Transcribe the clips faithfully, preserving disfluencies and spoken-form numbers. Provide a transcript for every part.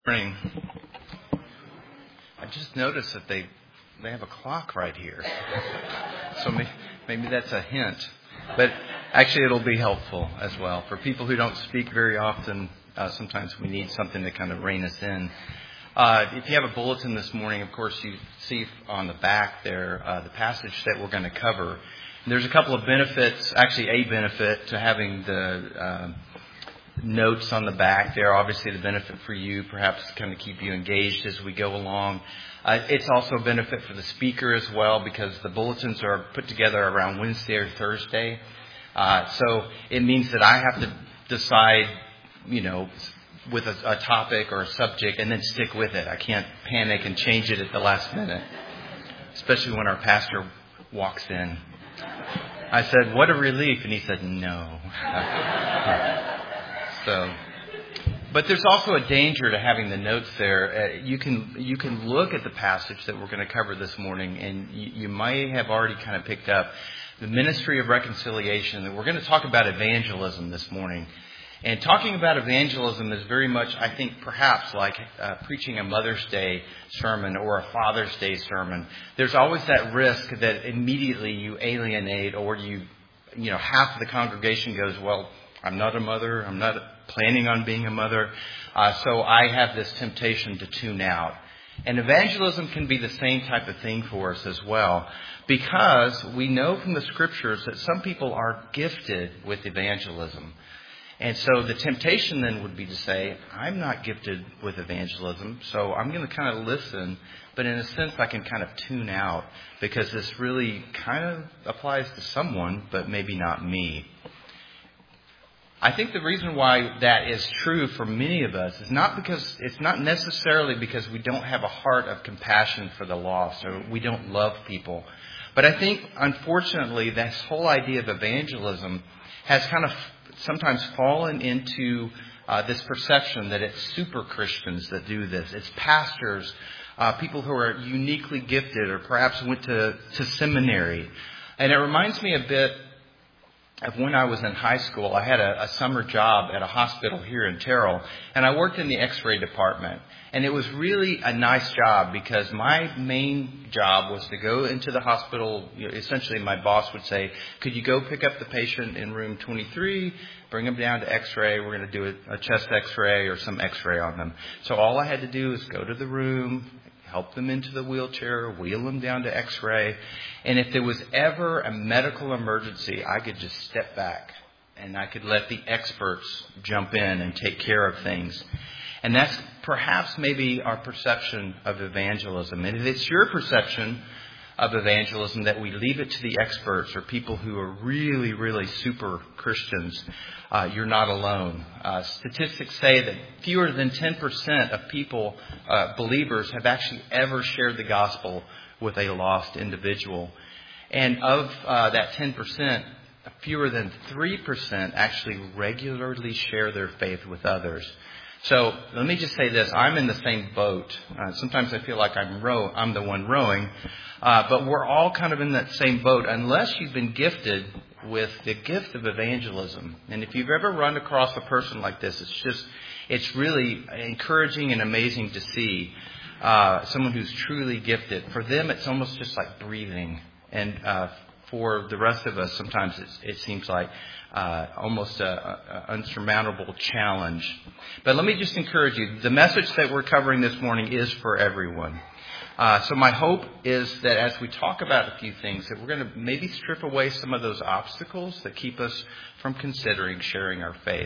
Morning. I just noticed that they they have a clock right here, so maybe, maybe that's a hint. But actually, it'll be helpful as well for people who don't speak very often. Uh, sometimes we need something to kind of rein us in. Uh, if you have a bulletin this morning, of course, you see on the back there uh, the passage that we're going to cover. And there's a couple of benefits, actually a benefit to having the uh, notes on the back there. Obviously, the benefit for you, perhaps kind of keep you engaged as we go along. Uh, it's also a benefit for the speaker as well, because the bulletins are put together around Wednesday or Thursday. Uh, so it means that I have to decide, you know, with a, a topic or a subject and then stick with it. I can't panic and change it at the last minute, especially when our pastor walks in. I said, "What a relief." And he said, "No." So, but there's also a danger to having the notes there. Uh, you can you can look at the passage that we're going to cover this morning, and you, you might have already kind of picked up the ministry of reconciliation. That we're going to talk about evangelism this morning. And talking about evangelism is very much, I think, perhaps like uh, preaching a Mother's Day sermon or a Father's Day sermon. There's always that risk that immediately you alienate, or you, you know, half of the congregation goes, "Well, I'm not a mother. I'm not planning on being a mother. Uh, so I have this temptation to tune out." And evangelism can be the same type of thing for us as well, because we know from the scriptures that some people are gifted with evangelism. And so the temptation then would be to say, "I'm not gifted with evangelism, so I'm going to kind of listen, but in a sense I can kind of tune out because this really kind of applies to someone, but maybe not me." I think the reason why that is true for many of us is not because it's not necessarily because we don't have a heart of compassion for the lost or we don't love people. But I think, unfortunately, this whole idea of evangelism has kind of sometimes fallen into uh, this perception that it's super Christians that do this. It's pastors, uh, people who are uniquely gifted or perhaps went to, to seminary. And it reminds me a bit of when I was in high school. I had a, a summer job at a hospital here in Terrell, and I worked in the X-ray department. And it was really a nice job because my main job was to go into the hospital. You know, essentially, my boss would say, "Could you go pick up the patient in room twenty-three, bring them down to X-ray. We're going to do a, a chest X-ray or some X-ray on them." So all I had to do was go to the room, help them into the wheelchair, wheel them down to X-ray. And if there was ever a medical emergency, I could just step back and I could let the experts jump in and take care of things. And that's perhaps maybe our perception of evangelism. And if it's your perception of evangelism that we leave it to the experts or people who are really, really super Christians, uh, you're not alone. Uh, statistics say that fewer than ten percent of people, uh, believers, have actually ever shared the gospel with a lost individual. And of uh, that ten percent, fewer than three percent actually regularly share their faith with others. So let me just say this. I'm in the same boat. Uh, sometimes I feel like I'm row- I'm the one rowing. Uh, but we're all kind of in that same boat unless you've been gifted with the gift of evangelism. And if you've ever run across a person like this, it's just, it's really encouraging and amazing to see uh, someone who's truly gifted. For them, it's almost just like breathing. And uh, for the rest of us, sometimes it's, it seems like uh, almost an unsurmountable challenge. But let me just encourage you. The message that we're covering this morning is for everyone. Uh, so my hope is that as we talk about a few things, that we're going to maybe strip away some of those obstacles that keep us from considering sharing our faith.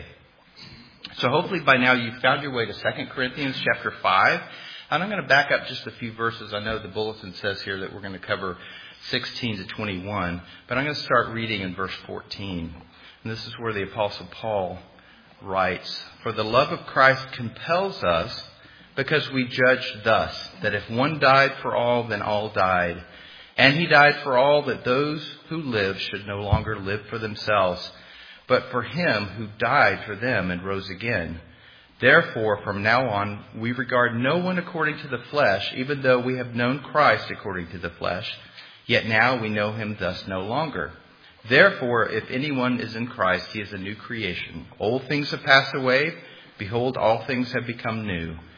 So hopefully by now you've found your way to Second Corinthians chapter five. And I'm going to back up just a few verses. I know the bulletin says here that we're going to cover sixteen to twenty-one. But I'm going to start reading in verse fourteen. And this is where the Apostle Paul writes, "For the love of Christ compels us, because we judge thus, that if one died for all, then all died. And he died for all, that those who live should no longer live for themselves, but for him who died for them and rose again. Therefore, from now on, we regard no one according to the flesh, even though we have known Christ according to the flesh. Yet now we know him thus no longer. Therefore, if anyone is in Christ, he is a new creation. Old things have passed away. Behold, all things have become new.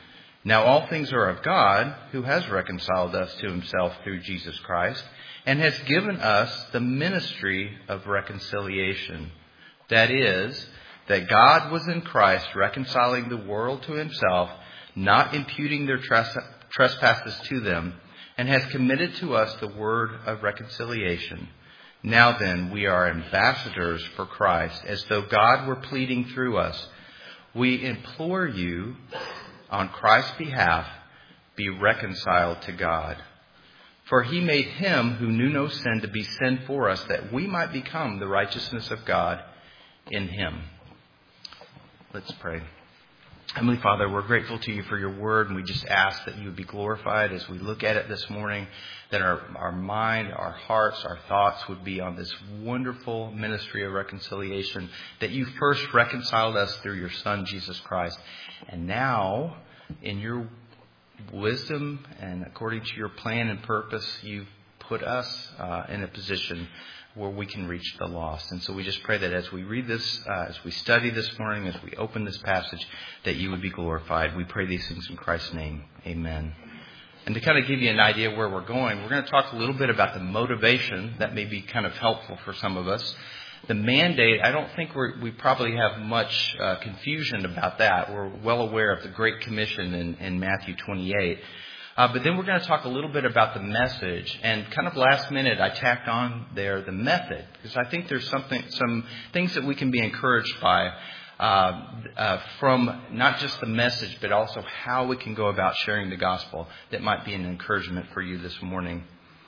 Now all things are of God, who has reconciled us to himself through Jesus Christ, and has given us the ministry of reconciliation. That is, that God was in Christ reconciling the world to himself, not imputing their trespasses to them, and has committed to us the word of reconciliation. Now then, we are ambassadors for Christ, as though God were pleading through us. We implore you, on Christ's behalf, be reconciled to God. For he made him who knew no sin to be sin for us, that we might become the righteousness of God in him. Let's pray. Heavenly Father, we're grateful to you for your word, and we just ask that you would be glorified as we look at it this morning, that our, our mind, our hearts, our thoughts would be on this wonderful ministry of reconciliation, that you first reconciled us through your Son, Jesus Christ. And now, in your wisdom and according to your plan and purpose, you've put us uh, in a position where we can reach the lost. And so we just pray that as we read this, uh, as we study this morning, as we open this passage, that you would be glorified. We pray these things in Christ's name. Amen. And to kind of give you an idea where we're going, we're going to talk a little bit about the motivation that may be kind of helpful for some of us. The mandate, I don't think we're, we probably have much uh, confusion about that. We're well aware of the Great Commission in, in Matthew twenty-eight. Uh, but then we're going to talk a little bit about the message, and kind of last minute I tacked on there the method, because I think there's something, some things that we can be encouraged by uh, uh, from not just the message, but also how we can go about sharing the gospel that might be an encouragement for you this morning.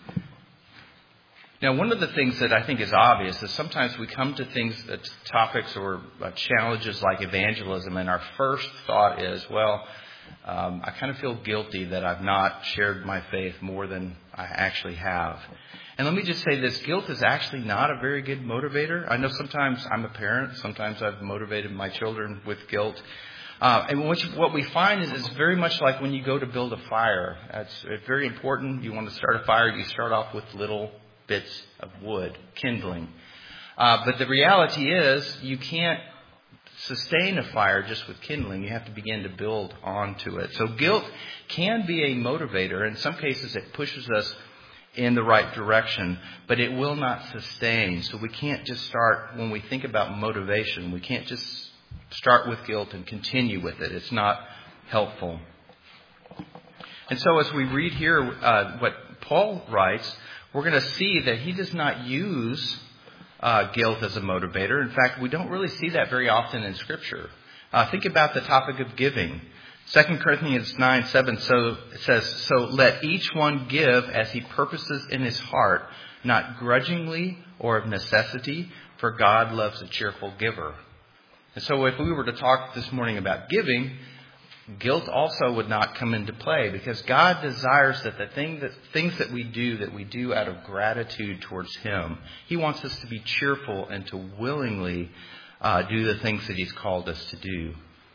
Now, one of the things that I think is obvious is sometimes we come to things, uh, topics or uh, challenges like evangelism, and our first thought is, well, Um, I kind of feel guilty that I've not shared my faith more than I actually have. And let me just say this, guilt is actually not a very good motivator. I know sometimes I'm a parent, sometimes I've motivated my children with guilt. Uh, and what, you, what we find is it's very much like when you go to build a fire. It's, it's very important. You want to start a fire, you start off with little bits of wood, kindling. Uh, but the reality is you can't sustain a fire just with kindling. You have to begin to build onto it. So guilt can be a motivator. In some cases, it pushes us in the right direction, but it will not sustain. So we can't just start, when we think about motivation, we can't just start with guilt and continue with it. It's not helpful. And so as we read here uh, what Paul writes, we're going to see that he does not use Uh, guilt as a motivator. In fact, we don't really see that very often in Scripture. Uh, think about the topic of giving. Second Corinthians nine seven so it says, "So let each one give as he purposes in his heart, not grudgingly or of necessity, for God loves a cheerful giver." And so if we were to talk this morning about giving, guilt also would not come into play, because God desires that the thing that things that we do, that we do out of gratitude towards him. He wants us to be cheerful and to willingly uh, do the things that he's called us to do.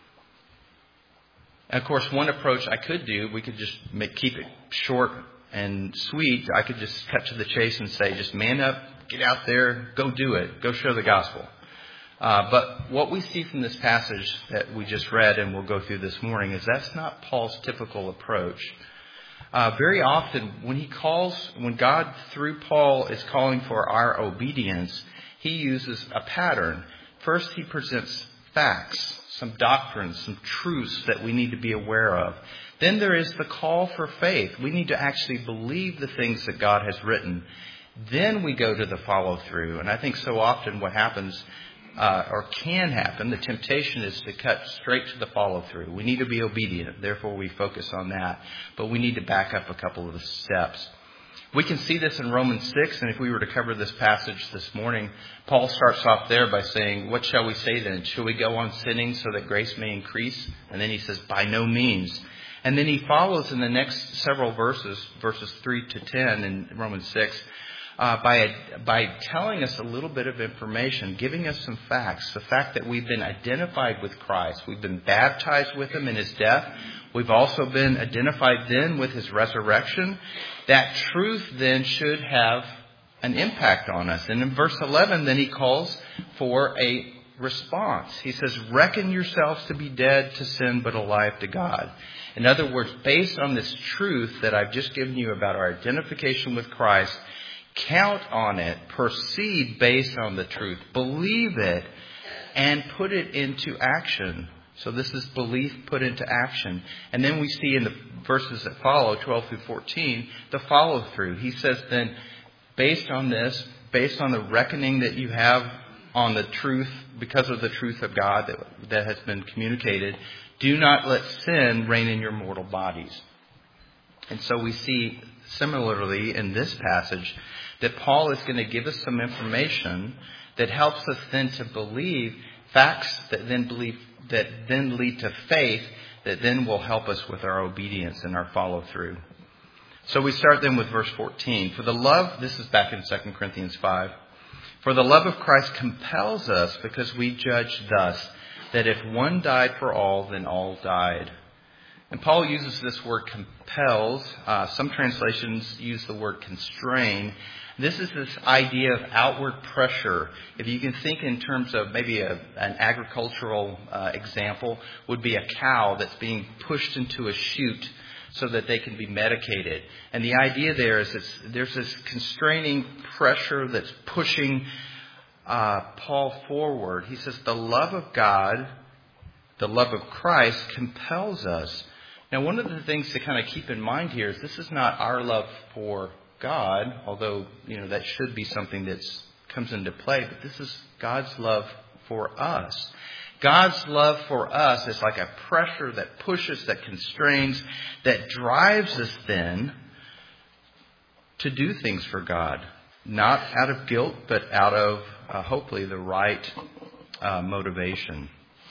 And of course, one approach I could do, we could just make, keep it short and sweet. I could just cut to the chase and say, just man up, get out there, go do it, go share the gospel. Uh, but what we see from this passage that we just read and we'll go through this morning is that's not Paul's typical approach. Uh, very often when he calls, when God through Paul is calling for our obedience, he uses a pattern. First, he presents facts, some doctrines, some truths that we need to be aware of. Then there is the call for faith. We need to actually believe the things that God has written. Then we go to the follow through. And I think so often what happens Uh, or can happen, the temptation is to cut straight to the follow-through. We need to be obedient, therefore we focus on that. But we need to back up a couple of the steps. We can see this in Romans six, and if we were to cover this passage this morning, Paul starts off there by saying, what shall we say then? Shall we go on sinning so that grace may increase? And then he says, by no means. And then he follows in the next several verses, verses three to ten in Romans six, Uh, by by telling us a little bit of information, giving us some facts. The fact that we've been identified with Christ. We've been baptized with him in his death. We've also been identified then with his resurrection. That truth then should have an impact on us. And in verse eleven, then he calls for a response. He says, reckon yourselves to be dead to sin, but alive to God. In other words, based on this truth that I've just given you about our identification with Christ, count on it, proceed based on the truth, believe it, and put it into action. So this is belief put into action. And then we see in the verses that follow, twelve through fourteen, the follow through. He says then, based on this, based on the reckoning that you have on the truth, because of the truth of God that, that has been communicated, do not let sin reign in your mortal bodies. And so we see similarly in this passage that Paul is going to give us some information that helps us then to believe facts that then believe that then lead to faith that then will help us with our obedience and our follow through. So we start then with verse fourteen. For the love, this is back in Second Corinthians five. For the love of Christ compels us, because we judge thus, that if one died for all, then all died. And Paul uses this word compels. Uh, some translations use the word constrain. This is this idea of outward pressure. If you can think in terms of maybe a, an agricultural uh, example, would be a cow that's being pushed into a chute so that they can be medicated. And the idea there is it's, there's this constraining pressure that's pushing uh, Paul forward. He says the love of God, the love of Christ compels us. Now, one of the things to kind of keep in mind here is this is not our love for God, although, you know, that should be something that comes into play, but this is God's love for us. God's love for us is like a pressure that pushes, that constrains, that drives us then to do things for God. Not out of guilt, but out of uh, hopefully the right uh, motivation.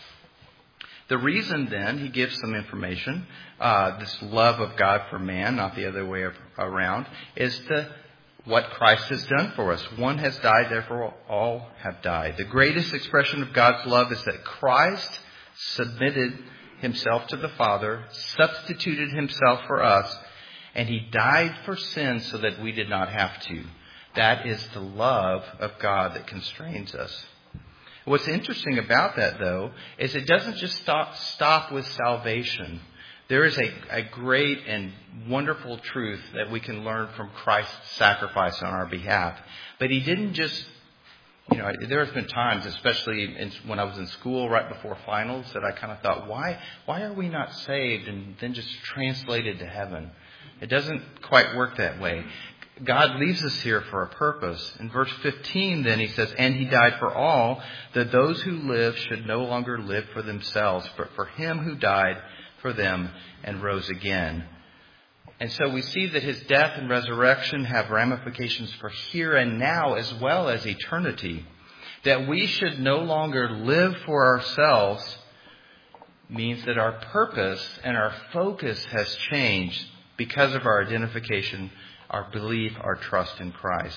The reason then, he gives some information, uh, this love of God for man, not the other way around, is the what Christ has done for us. One has died, therefore all have died. The greatest expression of God's love is that Christ submitted himself to the Father, substituted himself for us, and he died for sin so that we did not have to. That is the love of God that constrains us. What's interesting about that, though, is it doesn't just stop, stop with salvation. There is a, a great and wonderful truth that we can learn from Christ's sacrifice on our behalf. But he didn't just, you know, there have been times, especially in, when I was in school right before finals, that I kind of thought, why, why are we not saved and then just translated to heaven? It doesn't quite work that way. God leaves us here for a purpose. In verse fifteen, then, he says, and he died for all, that those who live should no longer live for themselves, but for him who died for them and rose again. And so we see that his death and resurrection have ramifications for here and now as well as eternity. That we should no longer live for ourselves means that our purpose and our focus has changed because of our identification, our belief, our trust in Christ.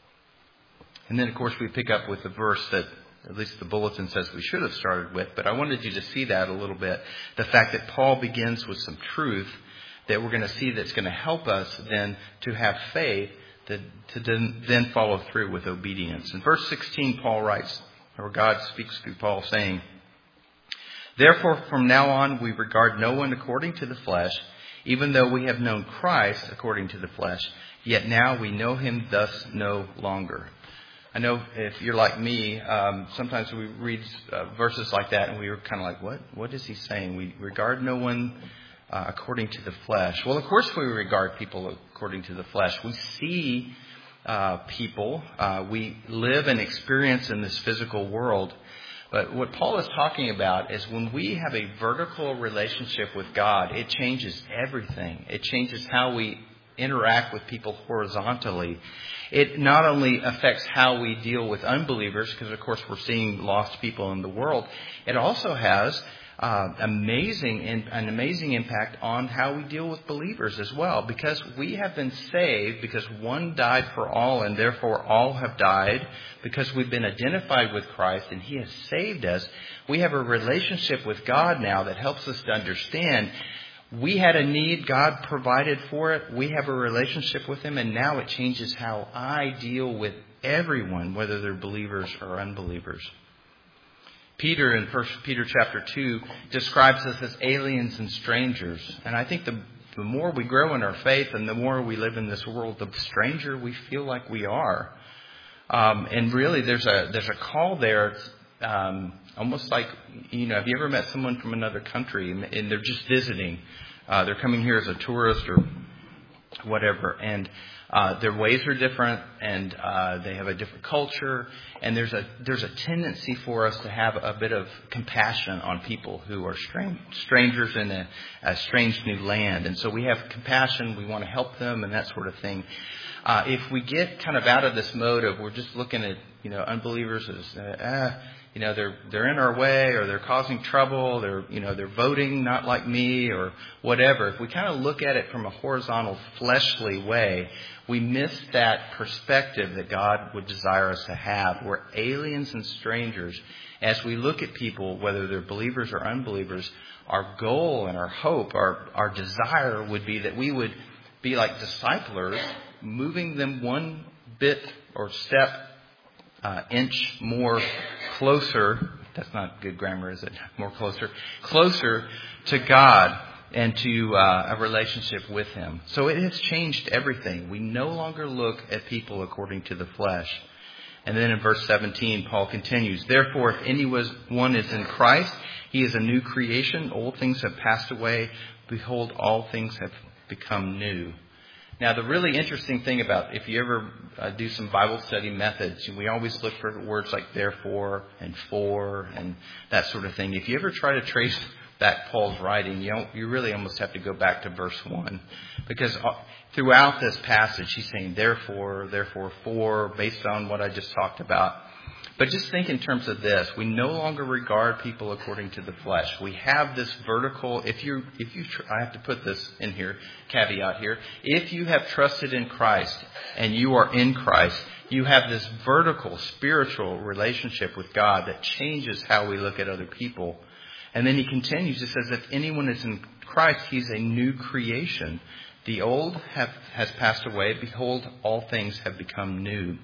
And then, of course, we pick up with the verse that at least the bulletin says we should have started with, but I wanted you to see that a little bit. The fact that Paul begins with some truth that we're going to see that's going to help us then to have faith, to, to then follow through with obedience. In verse sixteen, Paul writes, or God speaks through Paul saying, therefore, from now on, we regard no one according to the flesh. Even though we have known Christ according to the flesh, yet now we know him thus no longer. I know if you're like me, um, sometimes we read uh, verses like that and we were kind of like, what? What is he saying? We regard no one uh, according to the flesh. Well, of course we regard people according to the flesh. We see uh, people. Uh, we live and experience in this physical world. But what Paul is talking about is when we have a vertical relationship with God, it changes everything. It changes how we interact with people horizontally. It not only affects how we deal with unbelievers, because of course we're seeing lost people in the world, it also has uh, amazing an amazing impact on how we deal with believers as well. Because we have been saved, because one died for all and therefore all have died, because we've been identified with Christ and he has saved us, we have a relationship with God now that helps us to understand we had a need, God provided for it, we have a relationship with him, and now it changes how I deal with everyone, whether they're believers or unbelievers. Peter in First Peter chapter two describes us as aliens and strangers. And I think the, the more we grow in our faith and the more we live in this world, the stranger we feel like we are. Um, and really, there's a there's a call there. Um, almost like, you know, have you ever met someone from another country and they're just visiting? Uh, they're coming here as a tourist or whatever, and uh, their ways are different, and uh, they have a different culture, and there's a there's a tendency for us to have a bit of compassion on people who are strange, strangers in a, a strange new land, and so we have compassion. We want to help them and that sort of thing. Uh, if we get kind of out of this mode of we're just looking at, you know, unbelievers as uh, ah, you know, they're they're in our way, or they're causing trouble, they're you know they're voting not like me, or whatever. If we kind of look at it from a horizontal, fleshly way, we miss that perspective that God would desire us to have. We're aliens and strangers. As we look at people, whether they're believers or unbelievers, our goal and our hope, our our desire would be that we would be like disciplers, moving them one bit or step, uh, inch more closer. That's not good grammar, is it? More closer. Closer to God and to uh, a relationship with Him. So it has changed everything. We no longer look at people according to the flesh. And then in verse seventeen, Paul continues, "Therefore, if anyone is in Christ, he is a new creation. Old things have passed away. Behold, all things have become new." Now, the really interesting thing about, if you ever uh, do some Bible study methods, we always look for words like therefore and for and that sort of thing. If you ever try to trace back Paul's writing, you don't, you really almost have to go back to verse one. Because throughout this passage, he's saying therefore, therefore, for, based on what I just talked about. But just think in terms of this. We no longer regard people according to the flesh. We have this vertical, if you, if you, tr- I have to put this in here, caveat here. If you have trusted in Christ and you are in Christ, you have this vertical spiritual relationship with God that changes how we look at other people. And then he continues, he says, if anyone is in Christ, he's a new creation. The old have, has passed away. Behold, all things have become new.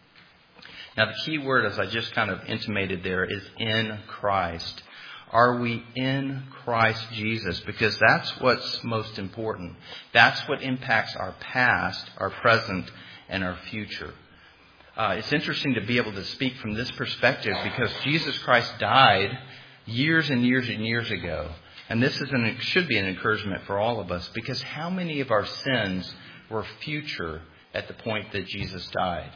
Now, the key word, as I just kind of intimated there, is in Christ. Are we in Christ Jesus? Because that's what's most important. That's what impacts our past, our present, and our future. Uh, it's interesting to be able to speak from this perspective because Jesus Christ died years and years and years ago. And this is an, should be an encouragement for all of us, because how many of our sins were future at the point that Jesus died?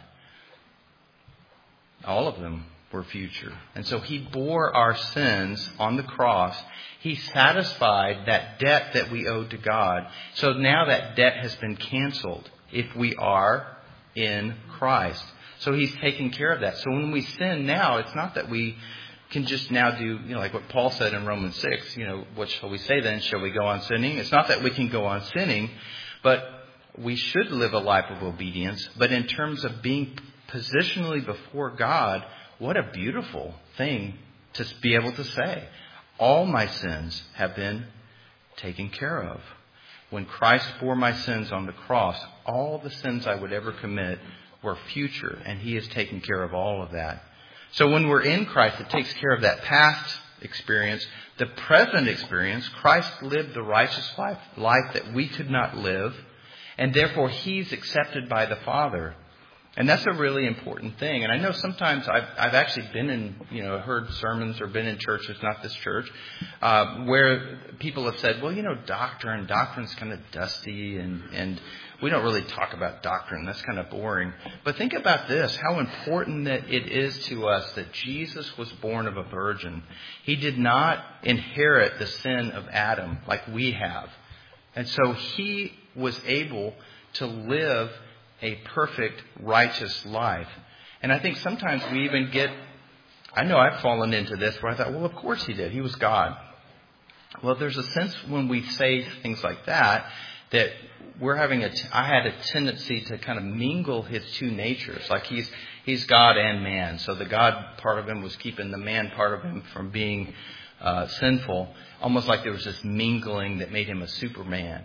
All of them were future. And so he bore our sins on the cross. He satisfied that debt that we owed to God. So now that debt has been canceled if we are in Christ. So he's taking care of that. So when we sin now, it's not that we can just now do, you know, like what Paul said in Romans six, you know, what shall we say then? Shall we go on sinning? It's not that we can go on sinning, but we should live a life of obedience. But in terms of being positionally before God, what a beautiful thing to be able to say. All my sins have been taken care of. When Christ bore my sins on the cross, all the sins I would ever commit were future, and he has taken care of all of that. So when we're in Christ, it takes care of that past experience. The present experience, Christ lived the righteous life, life that we could not live, and therefore he's accepted by the Father. And that's a really important thing. And I know sometimes I've, I've actually been in, you know, heard sermons or been in churches, not this church, uh, where people have said, well, you know, doctrine, doctrine's kind of dusty and, and we don't really talk about doctrine. That's kind of boring. But think about this, how important that it is to us that Jesus was born of a virgin. He did not inherit the sin of Adam like we have. And so he was able to live a perfect, righteous life. And I think sometimes we even get, I know I've fallen into this where I thought, well, of course he did. He was God. Well, there's a sense when we say things like that, that we're having a, I had a tendency to kind of mingle his two natures. Like he's, he's God and man. So the God part of him was keeping the man part of him from being uh, sinful. Almost like there was this mingling that made him a Superman.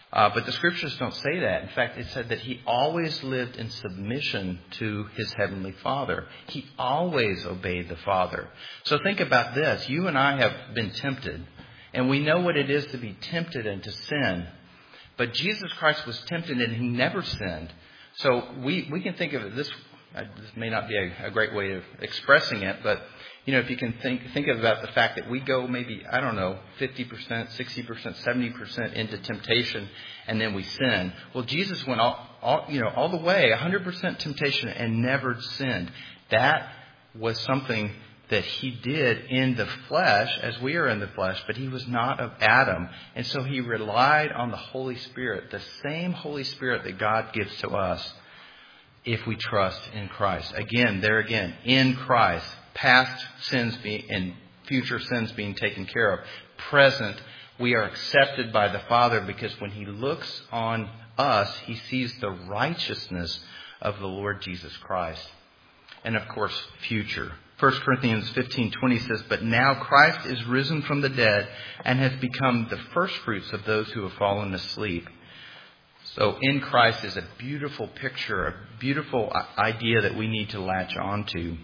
Uh, but the scriptures don't say that. In fact, it said that he always lived in submission to his heavenly Father. He always obeyed the Father. So think about this. You and I have been tempted, and we know what it is to be tempted and to sin. But Jesus Christ was tempted and he never sinned. So we, we can think of it this uh, this may not be a, a great way of expressing it, but you know, if you can think think about the fact that we go maybe, I don't know, fifty percent, sixty percent, seventy percent into temptation and then we sin. Well, Jesus went all, all you know, all the way, one hundred percent temptation and never sinned. That was something that he did in the flesh as we are in the flesh, but he was not of Adam. And so he relied on the Holy Spirit, the same Holy Spirit that God gives to us if we trust in Christ. Again, there again, in Christ, past sins being, and future sins being taken care of. Present, we are accepted by the Father because when he looks on us, he sees the righteousness of the Lord Jesus Christ. And of course, future. First Corinthians fifteen twenty says, "But now Christ is risen from the dead and has become the firstfruits of those who have fallen asleep." So in Christ is a beautiful picture, a beautiful idea that we need to latch onto.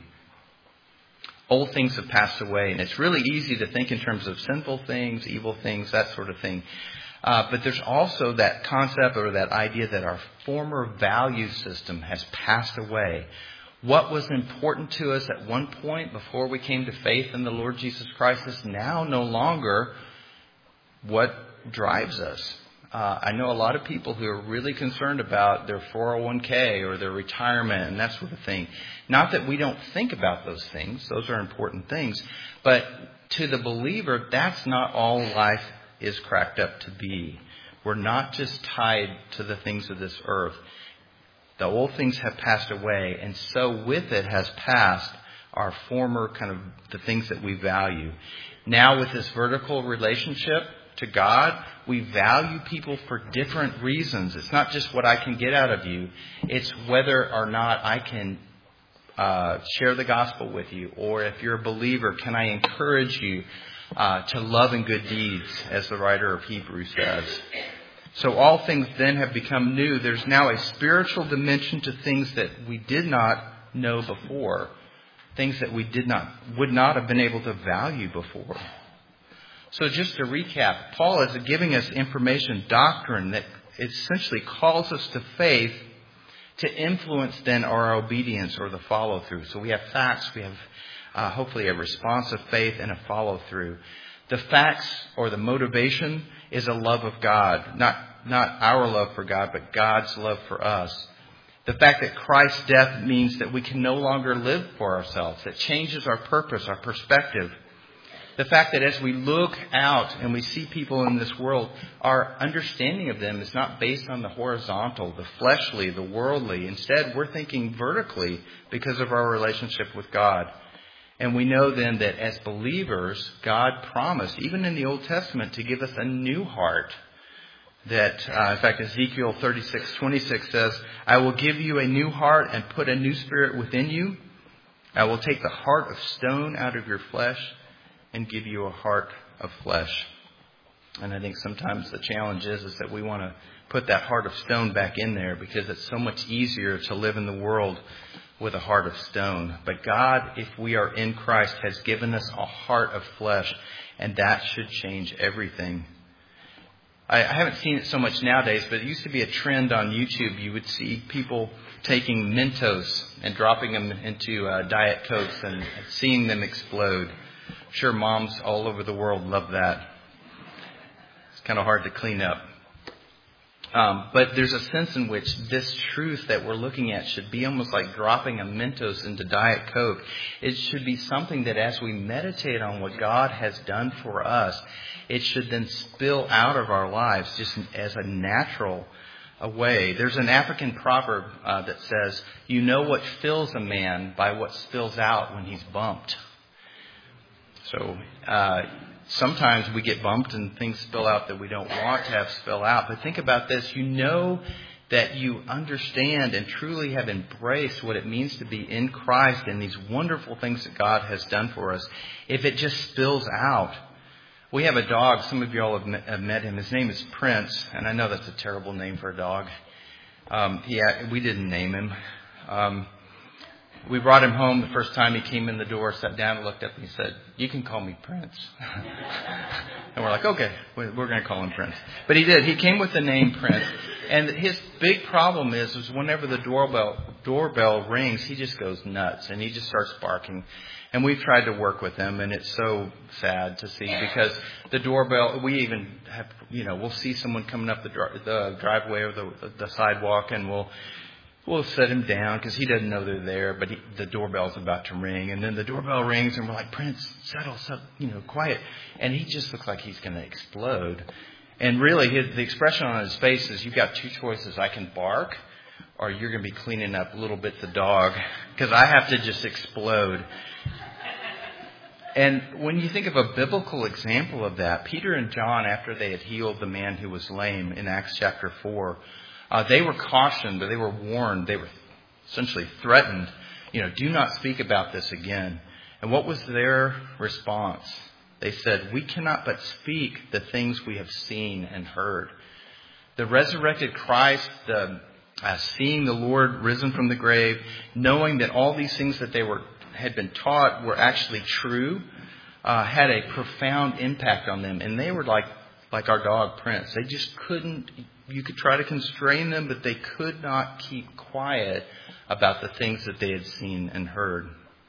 Old things have passed away, and it's really easy to think in terms of sinful things, evil things, that sort of thing. Uh, but there's also that concept or that idea that our former value system has passed away. What was important to us at one point before we came to faith in the Lord Jesus Christ is now no longer what drives us. Uh, I know a lot of people who are really concerned about their four oh one k or their retirement and that sort of thing. Not that we don't think about those things. Those are important things. But to the believer, that's not all life is cracked up to be. We're not just tied to the things of this earth. The old things have passed away, and so with it has passed our former kind of the things that we value. Now with this vertical relationship to God, we value people for different reasons. It's not just what I can get out of you. It's whether or not I can uh, share the gospel with you. Or if you're a believer, can I encourage you uh, to love and good deeds, as the writer of Hebrews says. So all things then have become new. There's now a spiritual dimension to things that we did not know before. Things that we did not, would not have been able to value before. So just to recap, Paul is giving us information, doctrine that essentially calls us to faith to influence then our obedience or the follow through. So we have facts, we have uh, hopefully a response of faith and a follow through. The facts or the motivation is a love of God, not not our love for God, but God's love for us. The fact that Christ's death means that we can no longer live for ourselves. It changes our purpose, our perspective. The fact that as we look out and we see people in this world, our understanding of them is not based on the horizontal, the fleshly, the worldly. Instead, we're thinking vertically because of our relationship with God. And we know then that as believers, God promised, even in the Old Testament, to give us a new heart. That, uh, in fact, Ezekiel thirty-six twenty-six says, "I will give you a new heart and put a new spirit within you. I will take the heart of stone out of your flesh and give you a heart of flesh." And I think sometimes the challenge is, is that we want to put that heart of stone back in there because it's so much easier to live in the world with a heart of stone. But God, if we are in Christ, has given us a heart of flesh, and that should change everything. I, I haven't seen it so much nowadays, but it used to be a trend on YouTube. You would see people taking Mentos and dropping them into uh, Diet Cokes and seeing them explode. I'm sure moms all over the world love that. It's kind of hard to clean up. Um, but there's a sense in which this truth that we're looking at should be almost like dropping a Mentos into Diet Coke. It should be something that as we meditate on what God has done for us, it should then spill out of our lives just as a natural a way. There's an African proverb uh, that says, "You know what fills a man by what spills out when he's bumped." So, uh, sometimes we get bumped and things spill out that we don't want to have spill out. But think about this. You know that you understand and truly have embraced what it means to be in Christ and these wonderful things that God has done for us. If it just spills out, We have a dog. Some of you all have met, have met him. His name is Prince, and I know that's a terrible name for a dog. Um, yeah, we didn't name him. Um, we brought him home the first time he came in the door, sat down and looked up and he said, "You can call me Prince." And we're like, okay, we're going to call him Prince. But he did. He came with the name Prince. And his big problem is, is whenever the doorbell doorbell rings, he just goes nuts and he just starts barking. And we've tried to work with him, and it's so sad to see because the doorbell, we even have, you know, we'll see someone coming up the, the driveway or the, the sidewalk, and we'll We'll set him down because he doesn't know they're there, but he, the doorbell's about to ring. And then the doorbell rings and we're like, "Prince, settle, settle, you know, quiet." And he just looks like he's going to explode. And really, his, the expression on his face is, "You've got two choices. I can bark or you're going to be cleaning up a little bit the dog because I have to just explode." And when you think of a biblical example of that, Peter and John, after they had healed the man who was lame in Acts chapter four, Uh, they were cautioned, they were warned, they were essentially threatened, you know, "Do not speak about this again." And what was their response? They said, "We cannot but speak the things we have seen and heard." The resurrected Christ, the, uh, seeing the Lord risen from the grave, knowing that all these things that they were had been taught were actually true, uh, had a profound impact on them. And they were like, like our dog Prince. They just couldn't. You could try to constrain them, but they could not keep quiet about the things that they had seen and heard.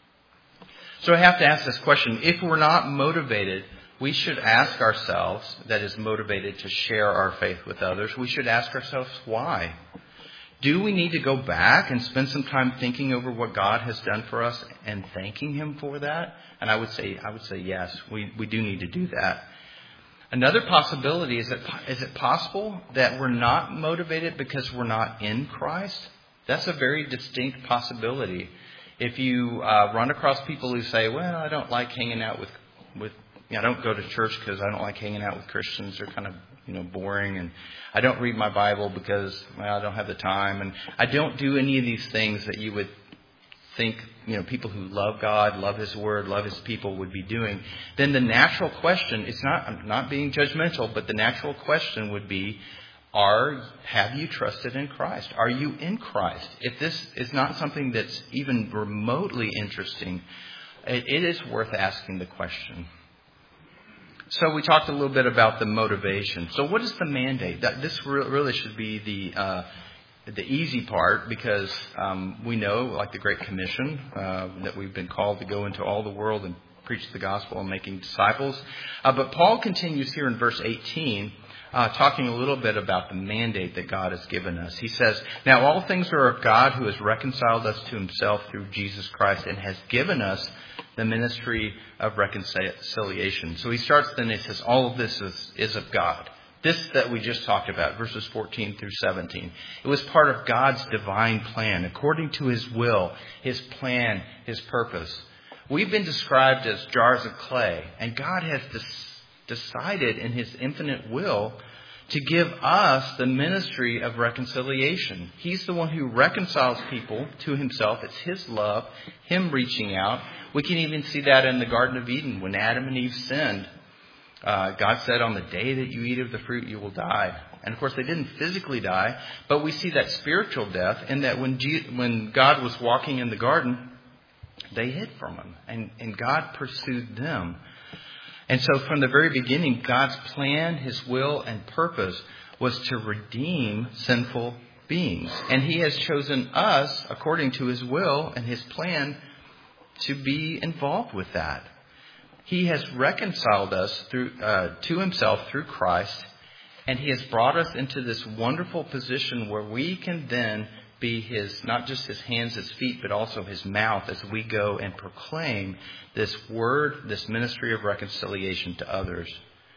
So I have to ask this question. If we're not motivated, we should ask ourselves, that is motivated to share our faith with others, we should ask ourselves why. Do we need to go back and spend some time thinking over what God has done for us and thanking Him for that? And I would say, I would say yes, we, we do need to do that. Another possibility is that, is it possible that we're not motivated because we're not in Christ? That's a very distinct possibility. If you uh, run across people who say, "Well, I don't like hanging out with, with you know, I don't go to church because I don't like hanging out with Christians. They're kind of, you know, boring. And I don't read my Bible because, well, I don't have the time. And I don't do any of these things that you would think, you know, people who love God, love His Word, love His people would be doing," then the natural question, it's not, I'm not being judgmental, but the natural question would be, are, have you trusted in Christ? Are you in Christ? If this is not something that's even remotely interesting, it, it is worth asking the question. So we talked a little bit about the motivation. So what is the mandate? That this really should be the uh, the easy part, because um, we know, like the Great Commission, uh, that we've been called to go into all the world and preach the gospel and making disciples. Uh, but Paul continues here in verse eighteen, uh, talking a little bit about the mandate that God has given us. He says, "Now all things are of God, who has reconciled us to Himself through Jesus Christ and has given us the ministry of reconciliation." So he starts then, he says, all of this is, is of God. This that we just talked about, verses fourteen through seventeen. It was part of God's divine plan, according to His will, His plan, His purpose. We've been described as jars of clay, and God has des- decided in His infinite will to give us the ministry of reconciliation. He's the one who reconciles people to Himself. It's His love, Him reaching out. We can even see that in the Garden of Eden when Adam and Eve sinned. Uh, God said, "On the day that you eat of the fruit, you will die." And of course, they didn't physically die, but we see that spiritual death in that when Je- when God was walking in the garden, they hid from Him, and, and God pursued them. And so from the very beginning, God's plan, His will, and purpose was to redeem sinful beings. And He has chosen us, according to His will and His plan, to be involved with that. He has reconciled us through uh, to Himself through Christ, and He has brought us into this wonderful position where we can then be His, not just His hands, His feet, but also His mouth as we go and proclaim this word, this ministry of reconciliation to others.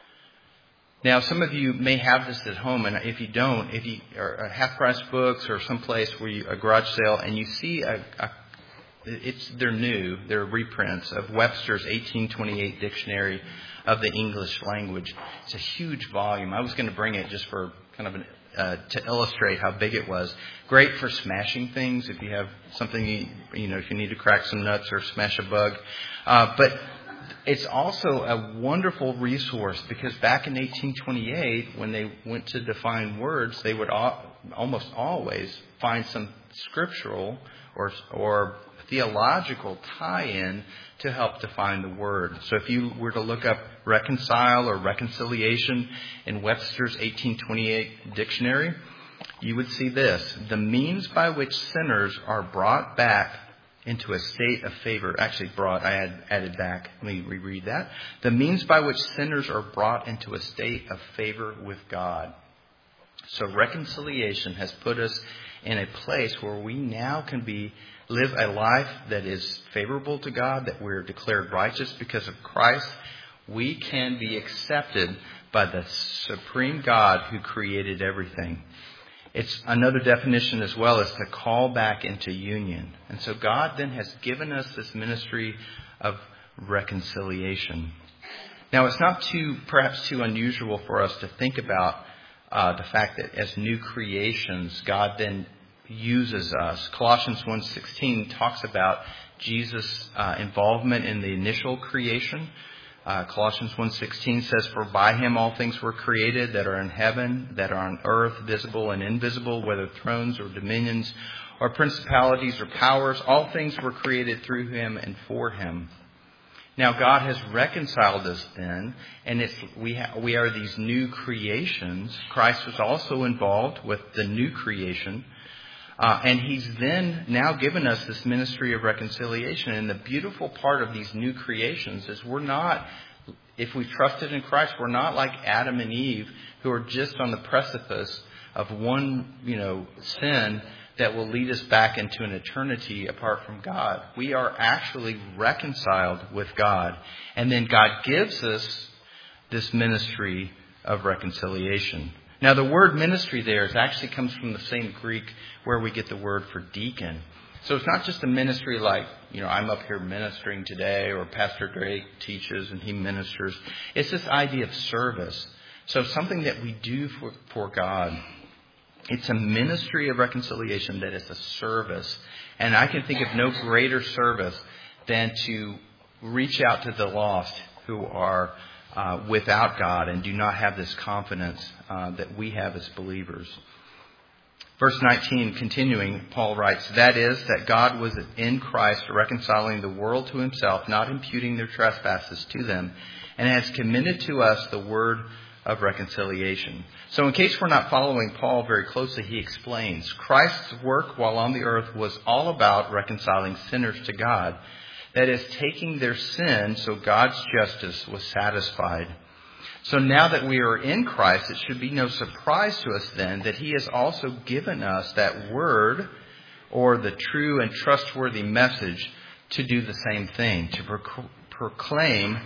Now, some of you may have this at home, and if you don't, if you are half-price books or someplace where you, a garage sale, and you see a, a It's they're new. They're reprints of Webster's eighteen twenty-eight Dictionary of the English Language. It's a huge volume. I was going to bring it just for kind of an, uh, to illustrate how big it was. Great for smashing things if you have something you, you know if you need to crack some nuts or smash a bug. Uh, but it's also a wonderful resource because back in eighteen twenty-eight, when they went to define words, they would al- almost always find some scriptural or or theological tie-in to help define the word. So if you were to look up reconcile or reconciliation in Webster's eighteen twenty-eight dictionary, you would see this: the means by which sinners are brought back into a state of favor. Actually, brought, I had added back. Let me reread that. The means by which sinners are brought into a state of favor with God. So reconciliation has put us in a place where we now can be live a life that is favorable to God, that we're declared righteous because of Christ. We can be accepted by the supreme God who created everything. It's another definition as well as to call back into union. And so God then has given us this ministry of reconciliation. Now, it's not too, perhaps too unusual for us to think about uh, the fact that as new creations, God then uses us. Colossians one sixteen talks about Jesus' uh, involvement in the initial creation. Uh, Colossians one sixteen says, "For by him all things were created that are in heaven, that are on earth, visible and invisible, whether thrones or dominions or principalities or powers. All things were created through him and for him." Now God has reconciled us then, and it's, we, ha- we are these new creations. Christ was also involved with the new creation. Uh, and he's then now given us this ministry of reconciliation. And the beautiful part of these new creations is we're not, if we've trusted in Christ, we're not like Adam and Eve who are just on the precipice of one, you know, sin that will lead us back into an eternity apart from God. We are actually reconciled with God. And then God gives us this ministry of reconciliation. Now, the word ministry there is actually comes from the same Greek where we get the word for deacon. So it's not just a ministry like, you know, I'm up here ministering today, or Pastor Drake teaches and he ministers. It's this idea of service. So something that we do for, for God. It's a ministry of reconciliation that is a service. And I can think of no greater service than to reach out to the lost who are Uh, without God and do not have this confidence uh, that we have as believers. Verse nineteen, continuing, Paul writes, "That is, that God was in Christ reconciling the world to himself, not imputing their trespasses to them, and has committed to us the word of reconciliation." So in case we're not following Paul very closely, he explains, Christ's work while on the earth was all about reconciling sinners to God. That is, taking their sin so God's justice was satisfied. So now that we are in Christ, it should be no surprise to us then that he has also given us that word, or the true and trustworthy message, to do the same thing, to pro- proclaim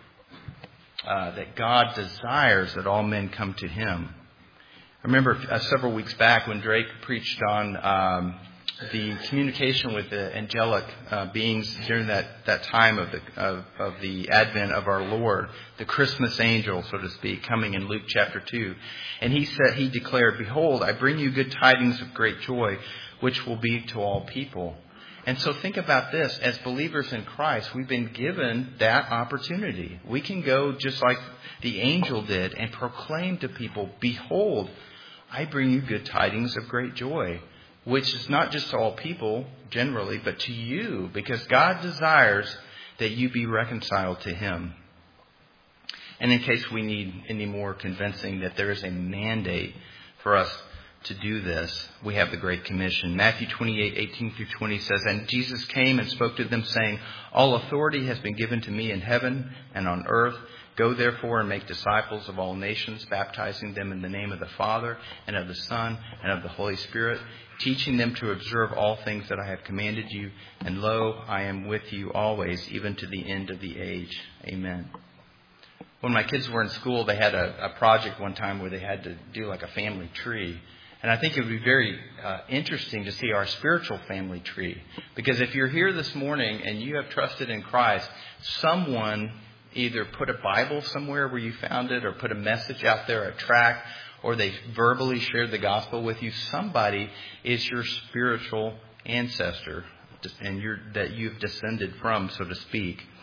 uh, that God desires that all men come to him. I remember uh, several weeks back when Drake preached on um, the communication with the angelic uh, beings during that, that time of the of, of the advent of our Lord, the Christmas angel, so to speak, coming in Luke chapter two. And he said, he declared, "Behold, I bring you good tidings of great joy, which will be to all people." And so think about this. As believers in Christ, we've been given that opportunity. We can go just like the angel did and proclaim to people, "Behold, I bring you good tidings of great joy," which is not just to all people generally, but to you, because God desires that you be reconciled to him. And in case we need any more convincing that there is a mandate for us to do this, we have the Great Commission. Matthew twenty-eight, eighteen through twenty says, "And Jesus came and spoke to them, saying, All authority has been given to me in heaven and on earth. Go therefore and make disciples of all nations, baptizing them in the name of the Father and of the Son and of the Holy Spirit, teaching them to observe all things that I have commanded you. And lo, I am with you always, even to the end of the age." Amen. When my kids were in school, they had a, a project one time where they had to do like a family tree. And I think it would be very uh, interesting to see our spiritual family tree. Because if you're here this morning and you have trusted in Christ, someone either put a Bible somewhere where you found it, or put a message out there, a tract, or they verbally shared the gospel with you. Somebody is your spiritual ancestor, and you're, that you've descended from, so to speak.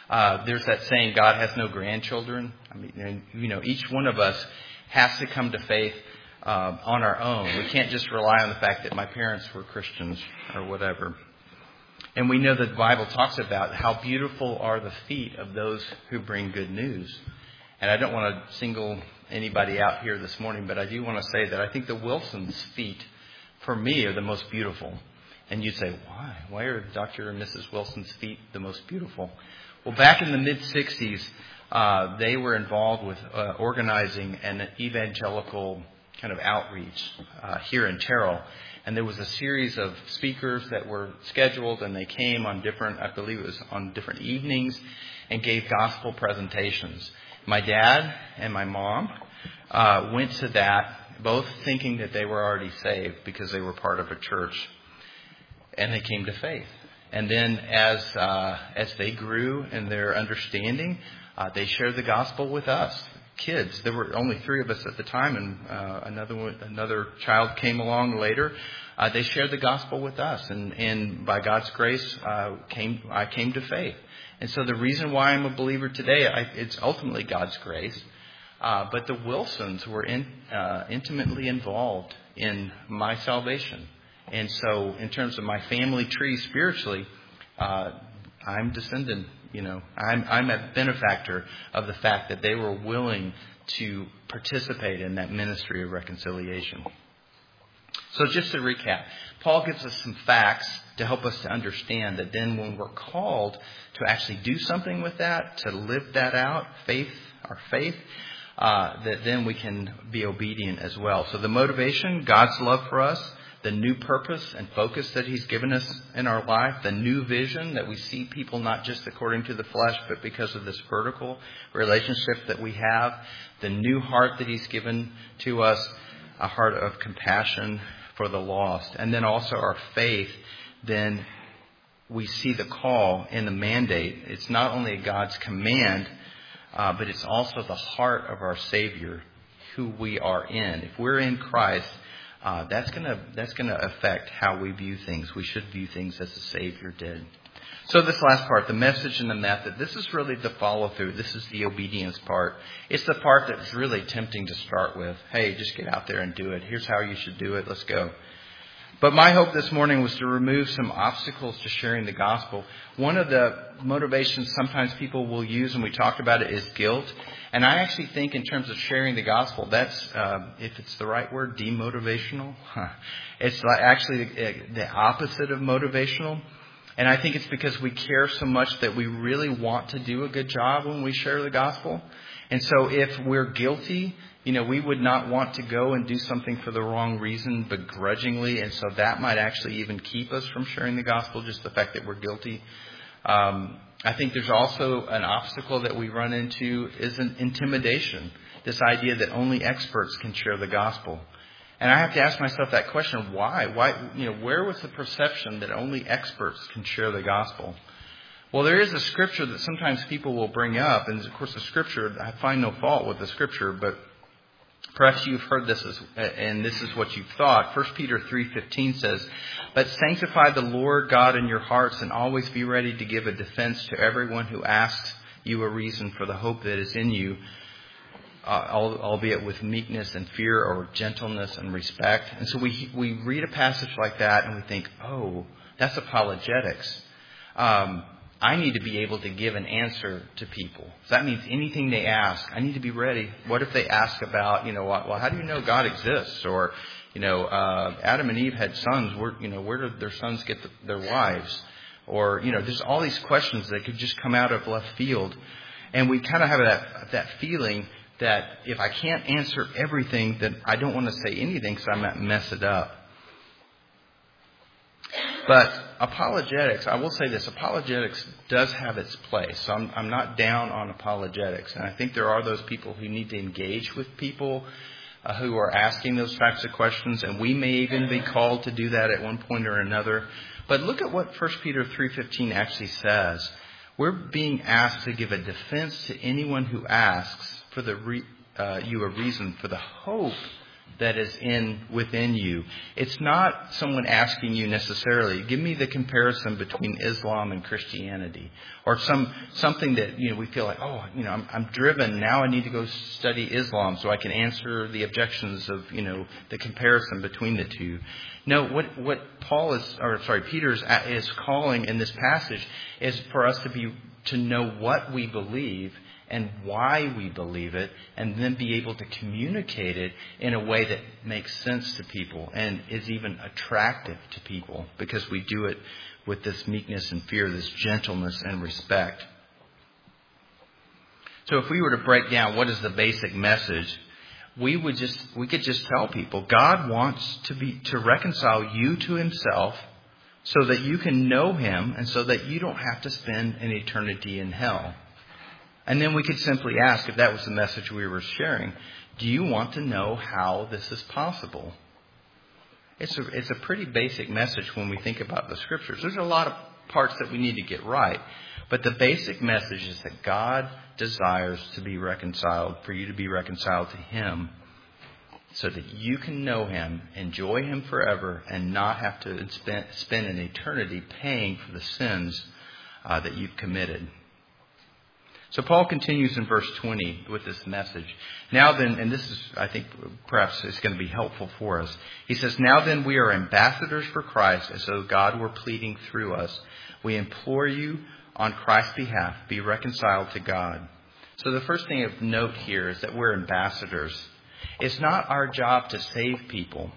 Uh, there's that saying, God has no grandchildren. I mean, and, you know, each one of us has to come to faith uh, on our own. We can't just rely on the fact that my parents were Christians or whatever. And we know that the Bible talks about how beautiful are the feet of those who bring good news. And I don't want to single anybody out here this morning, but I do want to say that I think the Wilsons' feet, for me, are the most beautiful. And you'd say, why? Why are Doctor and Missus Wilson's feet the most beautiful? Well, back in the mid-sixties, uh, they were involved with uh, organizing an evangelical kind of outreach uh, here in Terrell. And there was a series of speakers that were scheduled, and they came on different, I believe it was on different evenings, and gave gospel presentations. My dad and my mom uh, went to that, both thinking that they were already saved because they were part of a church. And they came to faith. And then as uh, as they grew in their understanding, uh, they shared the gospel with us, kids. There were only three of us at the time, and uh, another one, another child came along later. Uh, they shared the gospel with us, and, and by God's grace, uh, came I came to faith. And so the reason why I'm a believer today, I, it's ultimately God's grace. Uh, but the Wilsons were in, uh, intimately involved in my salvation. And so in terms of my family tree spiritually, uh, I'm descendant, you know, I'm, I'm a benefactor of the fact that they were willing to participate in that ministry of reconciliation. So just to recap, Paul gives us some facts to help us to understand that then when we're called to actually do something with that, to live that out, faith, our faith, uh, that then we can be obedient as well. So the motivation, God's love for us, the new purpose and focus that He's given us in our life, the new vision that we see people not just according to the flesh, but because of this vertical relationship that we have, the new heart that He's given to us, a heart of compassion for the lost, and then also our faith, then we see the call and the mandate. It's not only God's command, uh, but it's also the heart of our Savior, who we are in. If we're in Christ, Uh, that's gonna that's gonna affect how we view things. We should view things as the Savior did. So this last part, the message and the method, this is really the follow through. This is the obedience part. It's the part that's really tempting to start with. Hey, just get out there and do it. Here's how you should do it. Let's go. But my hope this morning was to remove some obstacles to sharing the gospel. One of the motivations sometimes people will use, and we talked about it, is guilt. And I actually think in terms of sharing the gospel, that's, uh, if it's the right word, demotivational. It's actually the opposite of motivational. And I think it's because we care so much that we really want to do a good job when we share the gospel. And so if we're guilty, you know, we would not want to go and do something for the wrong reason begrudgingly. And so that might actually even keep us from sharing the gospel, just the fact that we're guilty. Um, I think there's also an obstacle that we run into is an intimidation. This idea that only experts can share the gospel. And I have to ask myself that question, why? Why, you know, where was the perception that only experts can share the gospel? Well, there is a scripture that sometimes people will bring up, and of course the scripture, I find no fault with the scripture, but perhaps you've heard this as, and this is what you've thought. First Peter three fifteen says, "But sanctify the Lord God in your hearts, and always be ready to give a defense to everyone who asks you a reason for the hope that is in you, uh, albeit with meekness and fear or gentleness and respect." And so we we read a passage like that and we think, oh, that's apologetics. Um, I need to be able to give an answer to people. So that means anything they ask, I need to be ready. What if they ask about, you know, well, how do you know God exists? Or, you know, uh, Adam and Eve had sons. Where, you know, where did their sons get the, their wives? Or, you know, there's all these questions that could just come out of left field. And we kind of have that that feeling that if I can't answer everything, then I don't want to say anything because I might mess it up. But apologetics, I will say this, apologetics does have its place. So I'm, I'm not down on apologetics. And I think there are those people who need to engage with people uh, who are asking those types of questions. And we may even be called to do that at one point or another. But look at what First Peter three fifteen actually says. We're being asked to give a defense to anyone who asks for the re, uh, you a reason for the hope that is in within you. It's not someone asking you necessarily, give me the comparison between Islam and Christianity, or some something that, you know, we feel like, oh, you know, I'm, I'm driven now. I need to go study Islam so I can answer the objections of, you know, the comparison between the two. No, what what Paul is, or sorry, Peter is, is calling in this passage is for us to be to know what we believe and why we believe it, and then be able to communicate it in a way that makes sense to people and is even attractive to people, because we do it with this meekness and fear, this gentleness and respect. So if we were to break down what is the basic message, we would just we could just tell people God wants to be to reconcile you to Himself so that you can know Him and so that you don't have to spend an eternity in hell. And then we could simply ask, if that was the message we were sharing, do you want to know how this is possible? It's a, it's a pretty basic message when we think about the Scriptures. There's a lot of parts that we need to get right. But the basic message is that God desires to be reconciled, for you to be reconciled to Him, so that you can know Him, enjoy Him forever, and not have to spend, spend an eternity paying for the sins uh, that you've committed. So Paul continues in verse twenty with this message. Now then, and this is, I think, perhaps it's going to be helpful for us. He says, now then we are ambassadors for Christ, as though God were pleading through us. We implore you on Christ's behalf, be reconciled to God. So the first thing of note here is that we're ambassadors. It's not our job to save people,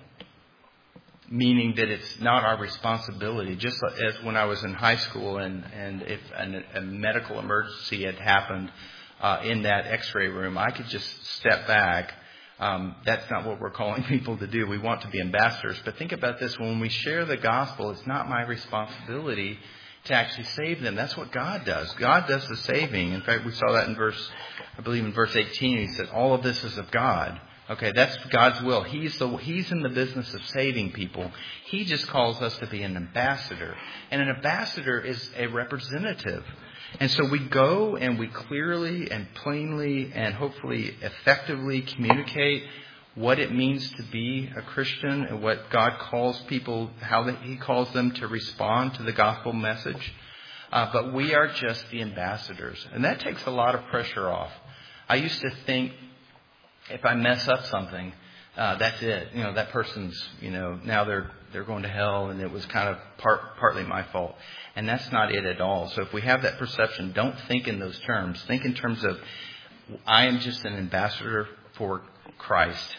meaning that it's not our responsibility. Just as when I was in high school and, and if an, a medical emergency had happened uh, in that x-ray room, I could just step back. Um, that's not what we're calling people to do. We want to be ambassadors. But think about this. When we share the gospel, it's not my responsibility to actually save them. That's what God does. God does the saving. In fact, we saw that in verse, I believe in verse eighteen, He said, all of this is of God. Okay, that's God's will. He's the He's in the business of saving people. He just calls us to be an ambassador. And an ambassador is a representative. And so we go and we clearly and plainly and hopefully effectively communicate what it means to be a Christian and what God calls people, how He calls them to respond to the gospel message. Uh, but we are just the ambassadors. And that takes a lot of pressure off. I used to think, if I mess up something, uh, that's it. You know, that person's, you know, now they're they're going to hell, and it was kind of part, partly my fault. And that's not it at all. So if we have that perception, don't think in those terms. Think in terms of, I am just an ambassador for Christ.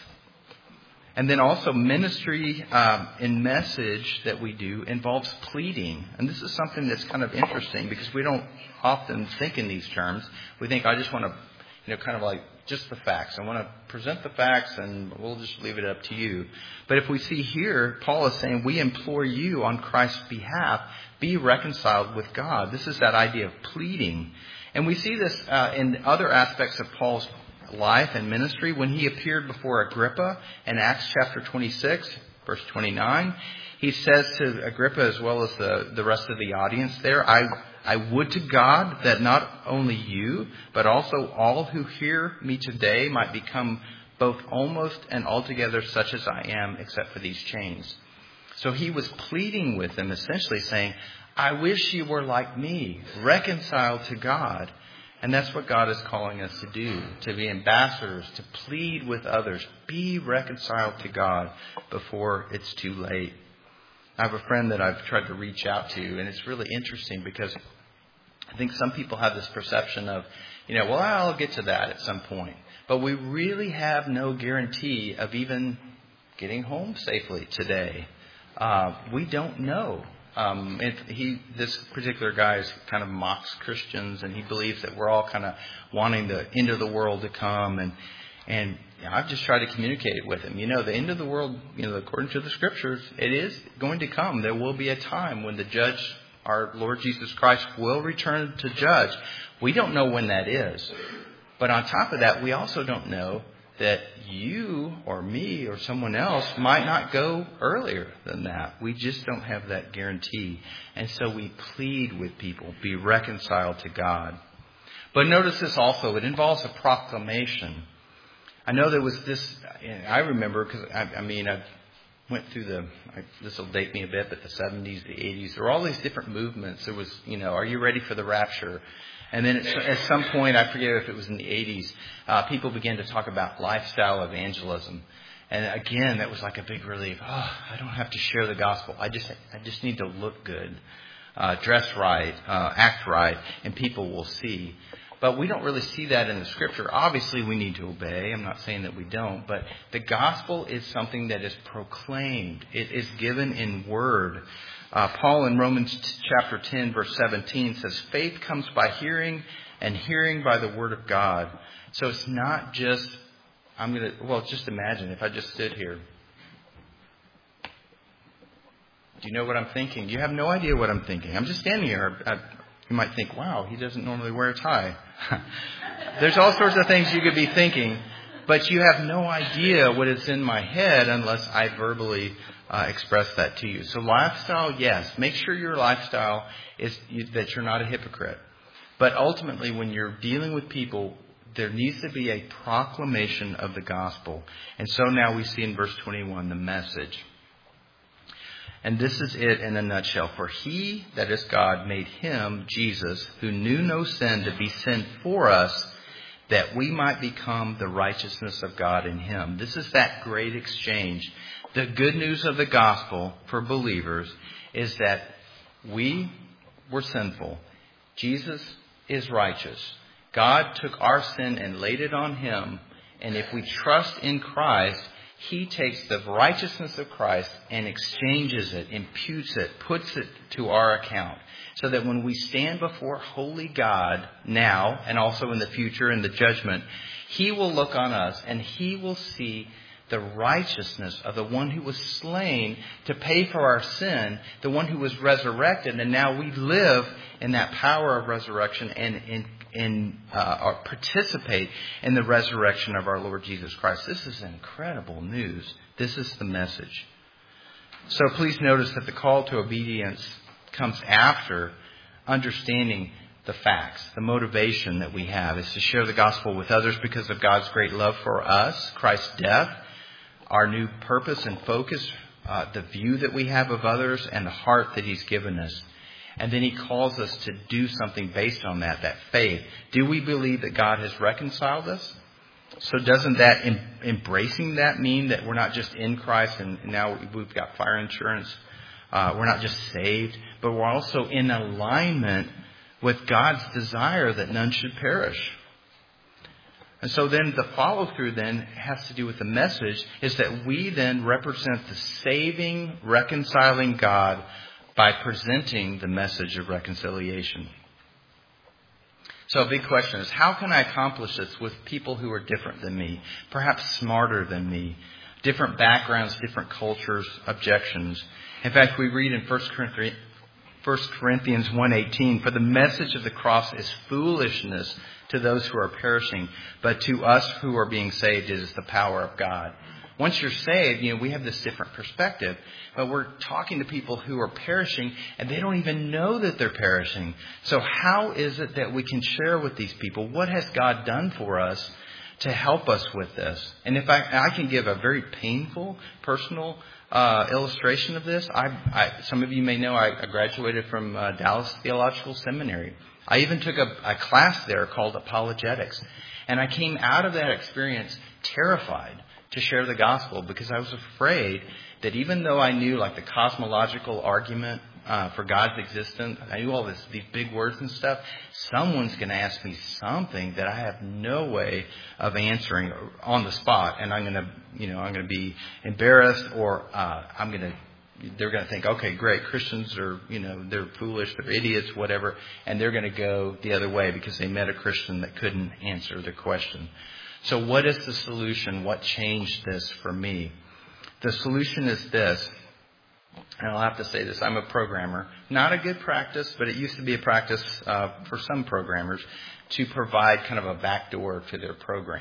And then also ministry um, and message that we do involves pleading. And this is something that's kind of interesting because we don't often think in these terms. We think, I just want to, you know, kind of like just the facts. I want to present the facts and we'll just leave it up to you. But if we see here, Paul is saying, we implore you on Christ's behalf, be reconciled with God. This is that idea of pleading. And we see this uh, in other aspects of Paul's life and ministry. When he appeared before Agrippa in Acts chapter twenty-six, verse twenty-nine, he says to Agrippa as well as the, the rest of the audience there, I I would to God that not only you, but also all who hear me today might become both almost and altogether such as I am, except for these chains. So he was pleading with them, essentially saying, I wish you were like me, reconciled to God. And that's what God is calling us to do, to be ambassadors, to plead with others, be reconciled to God before it's too late. I have a friend that I've tried to reach out to, and it's really interesting because I think some people have this perception of, you know, well, I'll get to that at some point. But we really have no guarantee of even getting home safely today. Uh, we don't know. Um, it, he, this particular guy is kind of mocks Christians, and he believes that we're all kind of wanting the end of the world to come. And and you know, I've just tried to communicate it with him. You know, the end of the world, you know, according to the Scriptures, it is going to come. There will be a time when the judge, our Lord Jesus Christ, will return to judge. We don't know when that is. But on top of that, we also don't know that you or me or someone else might not go earlier than that. We just don't have that guarantee. And so we plead with people, be reconciled to God. But notice this also, it involves a proclamation. I know there was this, I remember, because I, I mean, I went through the, I, this will date me a bit, but the seventies, the eighties, there were all these different movements. There was, you know, are you ready for the rapture? And then at, at some point, I forget if it was in the eighties, uh, people began to talk about lifestyle evangelism. And again, that was like a big relief. Oh, I don't have to share the gospel. I just, I just need to look good, uh, dress right, uh, act right, and people will see. But we don't really see that in the Scripture. Obviously, we need to obey. I'm not saying that we don't. But the gospel is something that is proclaimed. It is given in word. Uh, Paul in Romans chapter ten, verse seventeen says, faith comes by hearing, and hearing by the word of God. So it's not just, I'm going to, well, just imagine if I just sit here. Do you know what I'm thinking? You have no idea what I'm thinking. I'm just standing here. I, you might think, wow, he doesn't normally wear a tie. There's all sorts of things you could be thinking, but you have no idea what is in my head unless I verbally uh, express that to you. So lifestyle, yes. Make sure your lifestyle is that you're not a hypocrite. But ultimately, when you're dealing with people, there needs to be a proclamation of the gospel. And so now we see in verse twenty-one the message. And this is it in a nutshell. For he, that is God, made him, Jesus, who knew no sin, to be sin for us, that we might become the righteousness of God in him. This is that great exchange. The good news of the gospel for believers is that we were sinful. Jesus is righteous. God took our sin and laid it on him. And if we trust in Christ, he takes the righteousness of Christ and exchanges it, imputes it, puts it to our account. So that when we stand before holy God now and also in the future in the judgment, he will look on us and he will see the righteousness of the one who was slain to pay for our sin, the one who was resurrected. And now we live in that power of resurrection and in in uh, or participate in the resurrection of our Lord Jesus Christ. This is incredible news. This is the message. So please notice that the call to obedience comes after understanding the facts. The motivation that we have is to share the gospel with others because of God's great love for us, Christ's death, our new purpose and focus, uh, the view that we have of others, and the heart that he's given us. And then he calls us to do something based on that, that faith. Do we believe that God has reconciled us? So doesn't that, em- embracing that mean that we're not just in Christ and now we've got fire insurance? Uh, we're not just saved, but we're also in alignment with God's desire that none should perish. And so then the follow through then has to do with the message is that we then represent the saving, reconciling God by presenting the message of reconciliation. So a big question is, how can I accomplish this with people who are different than me, perhaps smarter than me, different backgrounds, different cultures, objections? In fact, we read in First Corinthians one eighteen, for the message of the cross is foolishness to those who are perishing, but to us who are being saved it is the power of God. Once you're saved, you know, we have this different perspective, but we're talking to people who are perishing and they don't even know that they're perishing. So how is it that we can share with these people? What has God done for us to help us with this? And if I, I can give a very painful, personal uh, illustration of this, I, I, some of you may know I, I graduated from uh, Dallas Theological Seminary. I even took a, a class there called Apologetics. And I came out of that experience terrified to share the gospel because I was afraid that even though I knew like the cosmological argument uh, for God's existence, I knew all this, these big words and stuff, someone's going to ask me something that I have no way of answering on the spot. And I'm going to, you know, I'm going to be embarrassed or uh, I'm going to, they're going to think, okay, great, Christians are, you know, they're foolish, they're idiots, whatever. And they're going to go the other way because they met a Christian that couldn't answer their question. So what is the solution? What changed this for me? The solution is this, and I'll have to say this, I'm a programmer. Not a good practice, but it used to be a practice uh, for some programmers to provide kind of a backdoor to their program.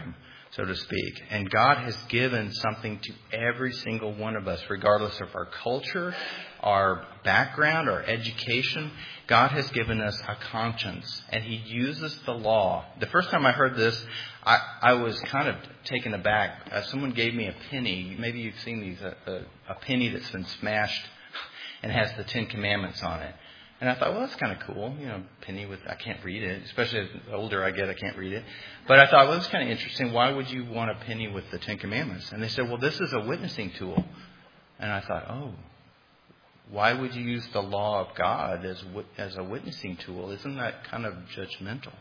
so to speak. And God has given something to every single one of us, regardless of our culture, our background, our education. God has given us a conscience, and He uses the law. The first time I heard this, I, I was kind of taken aback. Uh, someone gave me a penny. Maybe you've seen these, a, a, a penny that's been smashed and has the Ten Commandments on it. And I thought, well, that's kind of cool. You know, penny with, I can't read it. Especially as the older I get, I can't read it. But I thought, well, that's kind of interesting. Why would you want a penny with the Ten Commandments? And they said, well, this is a witnessing tool. And I thought, oh, why would you use the law of God as as a witnessing tool? Isn't that kind of judgmental?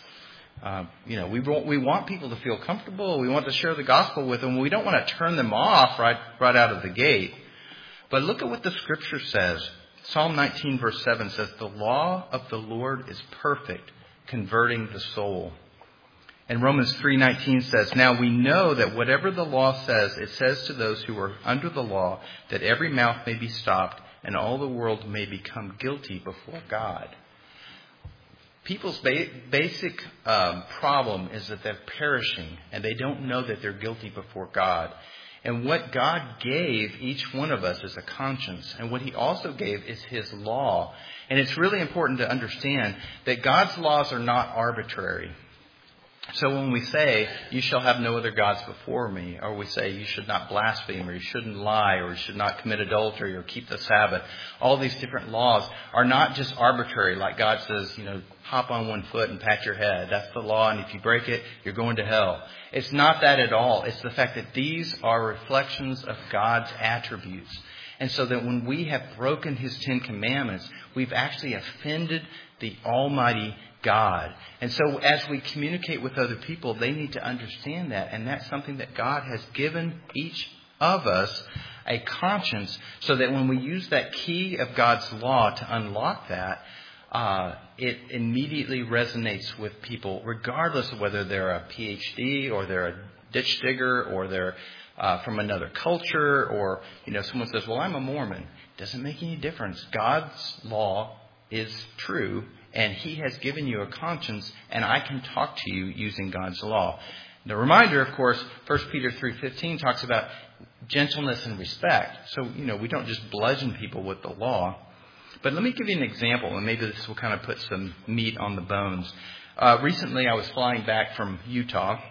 Uh, you know, we want, we want people to feel comfortable. We want to share the gospel with them. We don't want to turn them off right, right out of the gate. But look at what the Scripture says. Psalm nineteen verse seven says, the law of the Lord is perfect, converting the soul. And Romans three nineteen says, now we know that whatever the law says, it says to those who are under the law, that every mouth may be stopped and all the world may become guilty before God. People's ba- basic um, problem is that they're perishing and they don't know that they're guilty before God. And what God gave each one of us is a conscience. And what He also gave is His law. And it's really important to understand that God's laws are not arbitrary. So when we say, you shall have no other gods before me, or we say you should not blaspheme, or you shouldn't lie, or you should not commit adultery, or keep the Sabbath, all these different laws are not just arbitrary, like God says, you know, hop on one foot and pat your head. That's the law, and if you break it, you're going to hell. It's not that at all. It's the fact that these are reflections of God's attributes. And so that when we have broken His Ten Commandments, we've actually offended the Almighty God. And so as we communicate with other people, they need to understand that. And that's something that God has given each of us, a conscience, so that when we use that key of God's law to unlock that, uh, it immediately resonates with people, regardless of whether they're a P H D or they're a ditch digger or they're uh, from another culture, or, you know, someone says, well, I'm a Mormon. Doesn't make any difference. God's law is true. And He has given you a conscience, and I can talk to you using God's law. The reminder, of course, First Peter three fifteen talks about gentleness and respect. So, you know, we don't just bludgeon people with the law. But let me give you an example, and maybe this will kind of put some meat on the bones. Uh, recently, I was flying back from Utah,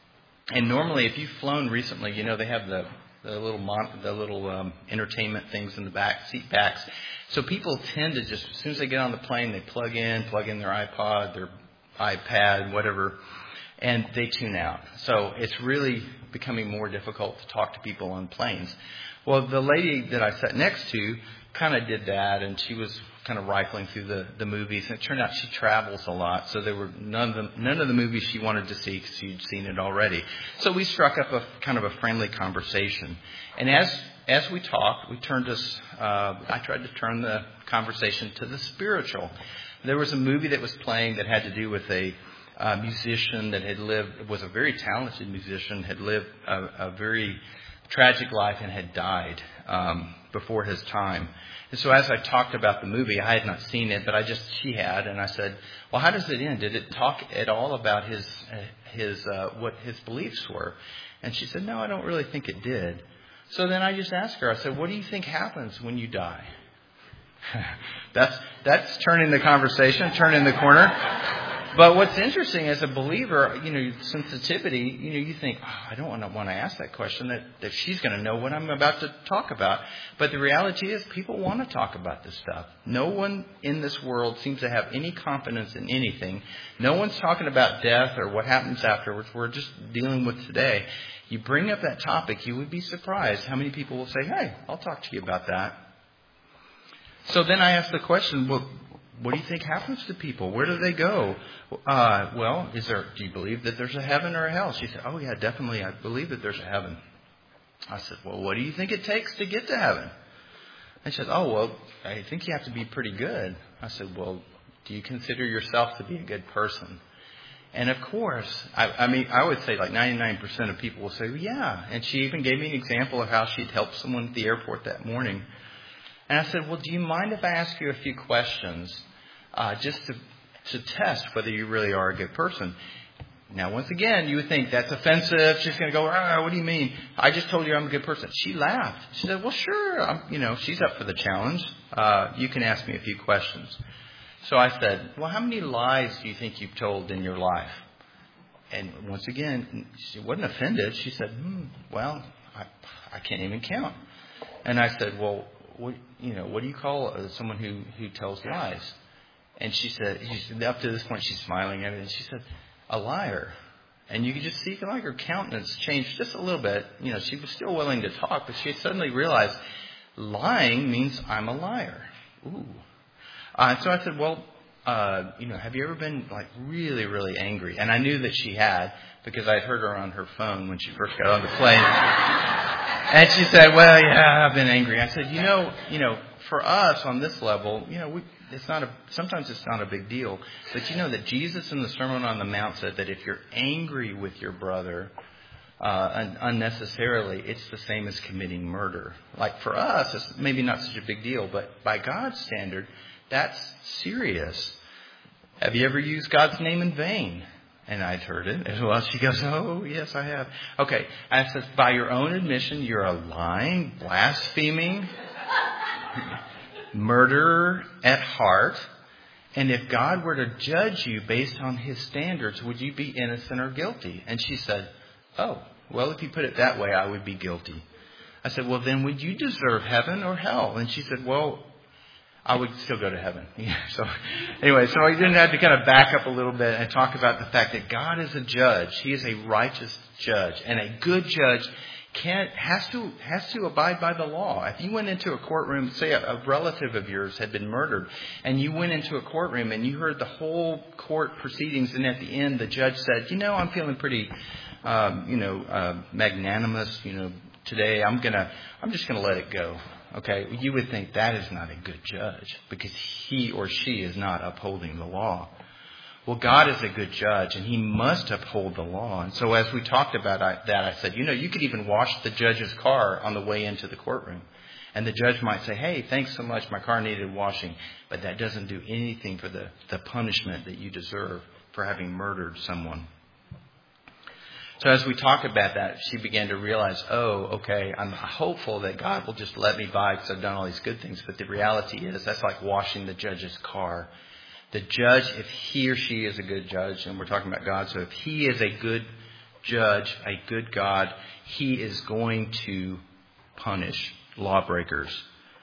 and normally, if you've flown recently, you know they have the the little mon- the little um, entertainment things in the back, seat backs. So people tend to just, as soon as they get on the plane, they plug in, plug in their iPod, their iPad, whatever, and they tune out. So it's really becoming more difficult to talk to people on planes. Well, the lady that I sat next to kind of did that, and she was kind of rifling through the, the movies. And it turned out she travels a lot, so there were none of the, none of the movies she wanted to see because she'd seen it already. So we struck up a kind of a friendly conversation. And as as we talked, we turned us. Uh, I tried to turn the conversation to the spiritual. There was a movie that was playing that had to do with a uh, musician that had lived, was a very talented musician, had lived a, a very tragic life and had died um, before his time. And so as I talked about the movie, I had not seen it, but I just, she had, and I said, well, how does it end? Did it talk at all about his, his, uh, what his beliefs were? And she said, no, I don't really think it did. So then I just asked her, I said, what do you think happens when you die? that's, that's turning the conversation, turning the corner. But what's interesting as a believer, you know, sensitivity, you know, you think, oh, I don't want to want to ask that question, that, that she's going to know what I'm about to talk about. But the reality is people want to talk about this stuff. No one in this world seems to have any confidence in anything. No one's talking about death or what happens afterwards. We're just dealing with today. You bring up that topic, you would be surprised how many people will say, hey, I'll talk to you about that. So then I asked the question, well, what do you think happens to people? Where do they go? Uh, well, is there? Do you believe that there's a heaven or a hell? She said, oh, yeah, definitely. I believe that there's a heaven. I said, well, what do you think it takes to get to heaven? And she said, oh, well, I think you have to be pretty good. I said, well, do you consider yourself to be a good person? And of course, I, I mean, I would say like ninety-nine percent of people will say, well, yeah. And she even gave me an example of how she'd helped someone at the airport that morning. And I said, well, do you mind if I ask you a few questions uh, just to, to test whether you really are a good person? Now, once again, you would think that's offensive. She's going to go, ah, what do you mean? I just told you I'm a good person. She laughed. She said, well, sure. I'm, you know, she's up for the challenge. Uh, you can ask me a few questions. So I said, well, how many lies do you think you've told in your life? And once again, she wasn't offended. She said, hmm, well, I, I can't even count. And I said, well, what, you know, what do you call uh, someone who, who tells lies? And she said, she said, up to this point, she's smiling at it. And she said, a liar. And you could just see like her countenance changed just a little bit. You know, she was still willing to talk, but she suddenly realized lying means I'm a liar. Ooh. Uh, so I said, well, uh, you know, have you ever been like really, really angry? And I knew that she had because I'd heard her on her phone when she first got on the plane. And she said, well, yeah, I've been angry. I said, you know, you know, for us on this level, you know, we, it's not a, sometimes it's not a big deal. But you know that Jesus in the Sermon on the Mount said that if you're angry with your brother uh, un- unnecessarily, it's the same as committing murder. Like for us, it's maybe not such a big deal, but by God's standard, that's serious. Have you ever used God's name in vain? And I'd heard it as well. She goes, oh, yes, I have. Okay. I said, by your own admission, you're a lying, blaspheming murderer at heart. And if God were to judge you based on his standards, would you be innocent or guilty? And she said, oh, well, if you put it that way, I would be guilty. I said, well, then would you deserve heaven or hell? And she said, well, I would still go to heaven. So anyway, so I didn't have to kind of back up a little bit and talk about the fact that God is a judge. He is a righteous judge, and a good judge can't has to has to abide by the law. If you went into a courtroom, say a, a relative of yours had been murdered, and you went into a courtroom and you heard the whole court proceedings, and at the end the judge said, "You know, I'm feeling pretty, um, you know, uh, magnanimous. You know, today I'm gonna I'm just gonna let it go." Okay, you would think that is not a good judge because he or she is not upholding the law. Well, God is a good judge, and he must uphold the law. And so as we talked about that, I said, you know, you could even wash the judge's car on the way into the courtroom. And the judge might say, hey, thanks so much, my car needed washing. But that doesn't do anything for the, the punishment that you deserve for having murdered someone. So as we talked about that, she began to realize, oh, okay, I'm hopeful that God will just let me by because I've done all these good things. But the reality is that's like washing the judge's car. The judge, if he or she is a good judge, and we're talking about God, so if he is a good judge, a good God, he is going to punish lawbreakers.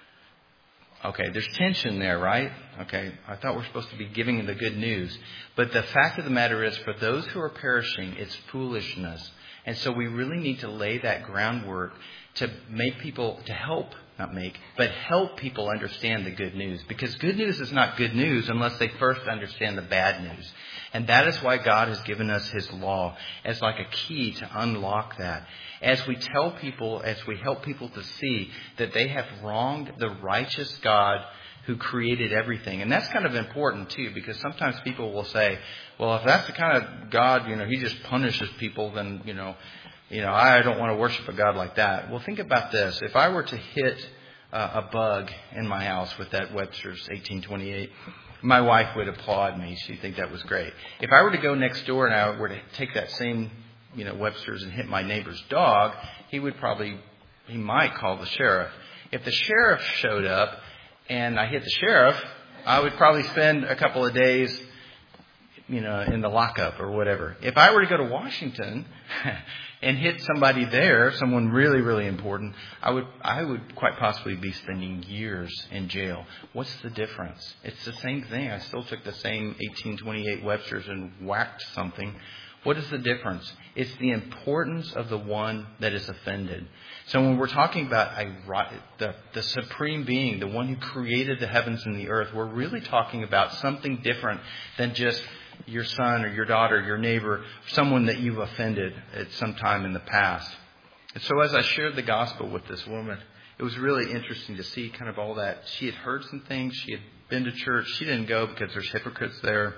Okay, there's tension there, right? Okay, I thought we're supposed to be giving the good news. But the fact of the matter is, for those who are perishing, it's foolishness. And so we really need to lay that groundwork to make people, to help, not make, but help people understand the good news. Because good news is not good news unless they first understand the bad news. And that is why God has given us his law as like a key to unlock that. As we tell people, as we help people to see that they have wronged the righteous God who created everything. And that's kind of important too, because sometimes people will say, well, if that's the kind of God, you know, he just punishes people, then, you know, you know, I don't want to worship a God like that. Well, think about this. If I were to hit uh, a bug in my house with that Webster's eighteen twenty-eight, my wife would applaud me. She'd think that was great. If I were to go next door and I were to take that same, you know, Webster's and hit my neighbor's dog, he would probably, he might call the sheriff. If the sheriff showed up and I hit the sheriff, I would probably spend a couple of days, you know, in the lockup or whatever. If I were to go to Washington and hit somebody there, someone really, really important, I would I would quite possibly be spending years in jail. What's the difference? It's the same thing. I still took the same eighteen twenty-eight Webster's and whacked something. What is the difference? It's the importance of the one that is offended. So when we're talking about a, the, the supreme being, the one who created the heavens and the earth, we're really talking about something different than just your son or your daughter, your neighbor, someone that you've offended at some time in the past. And so as I shared the gospel with this woman, it was really interesting to see kind of all that. She had heard some things. She had been to church. She didn't go because there's hypocrites there.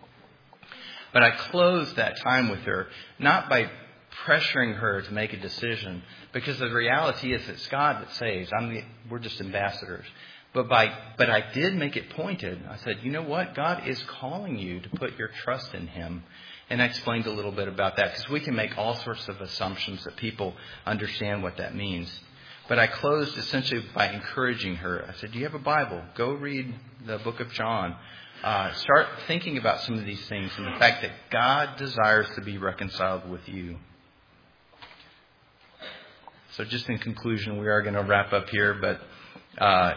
But I closed that time with her, not by pressuring her to make a decision, because the reality is it's God that saves. I'm the, we're just ambassadors. But by but I did make it pointed. I said, you know what? God is calling you to put your trust in him. And I explained a little bit about that because we can make all sorts of assumptions that people understand what that means. But I closed essentially by encouraging her. I said, do you have a Bible? Go read the book of John. Uh, start thinking about some of these things and the fact that God desires to be reconciled with you. So just in conclusion, we are going to wrap up here. But uh,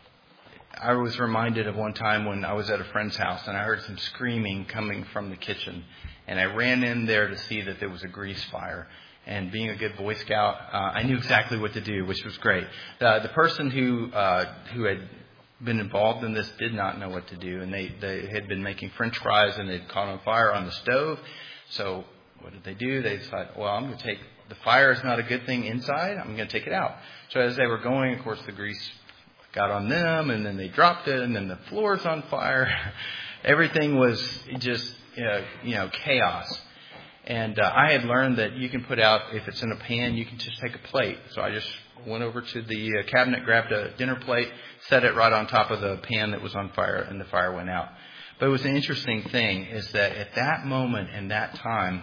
I was reminded of one time when I was at a friend's house and I heard some screaming coming from the kitchen. And I ran in there to see that there was a grease fire. And being a good Boy Scout, uh, I knew exactly what to do, which was great. Uh, the person who uh, who had been involved in this did not know what to do. And they, they had been making French fries and they'd caught on fire on the stove. So what did they do? They decided, well, I'm going to take, the fire is not a good thing inside. I'm going to take it out. So as they were going, of course, the grease got on them and then they dropped it and then the floor's on fire. Everything was just, you know, you know chaos. And uh, I had learned that you can put out, if it's in a pan, you can just take a plate. So I just went over to the uh, cabinet, grabbed a dinner plate, set it right on top of the pan that was on fire, and the fire went out. But it was an interesting thing is that at that moment and that time,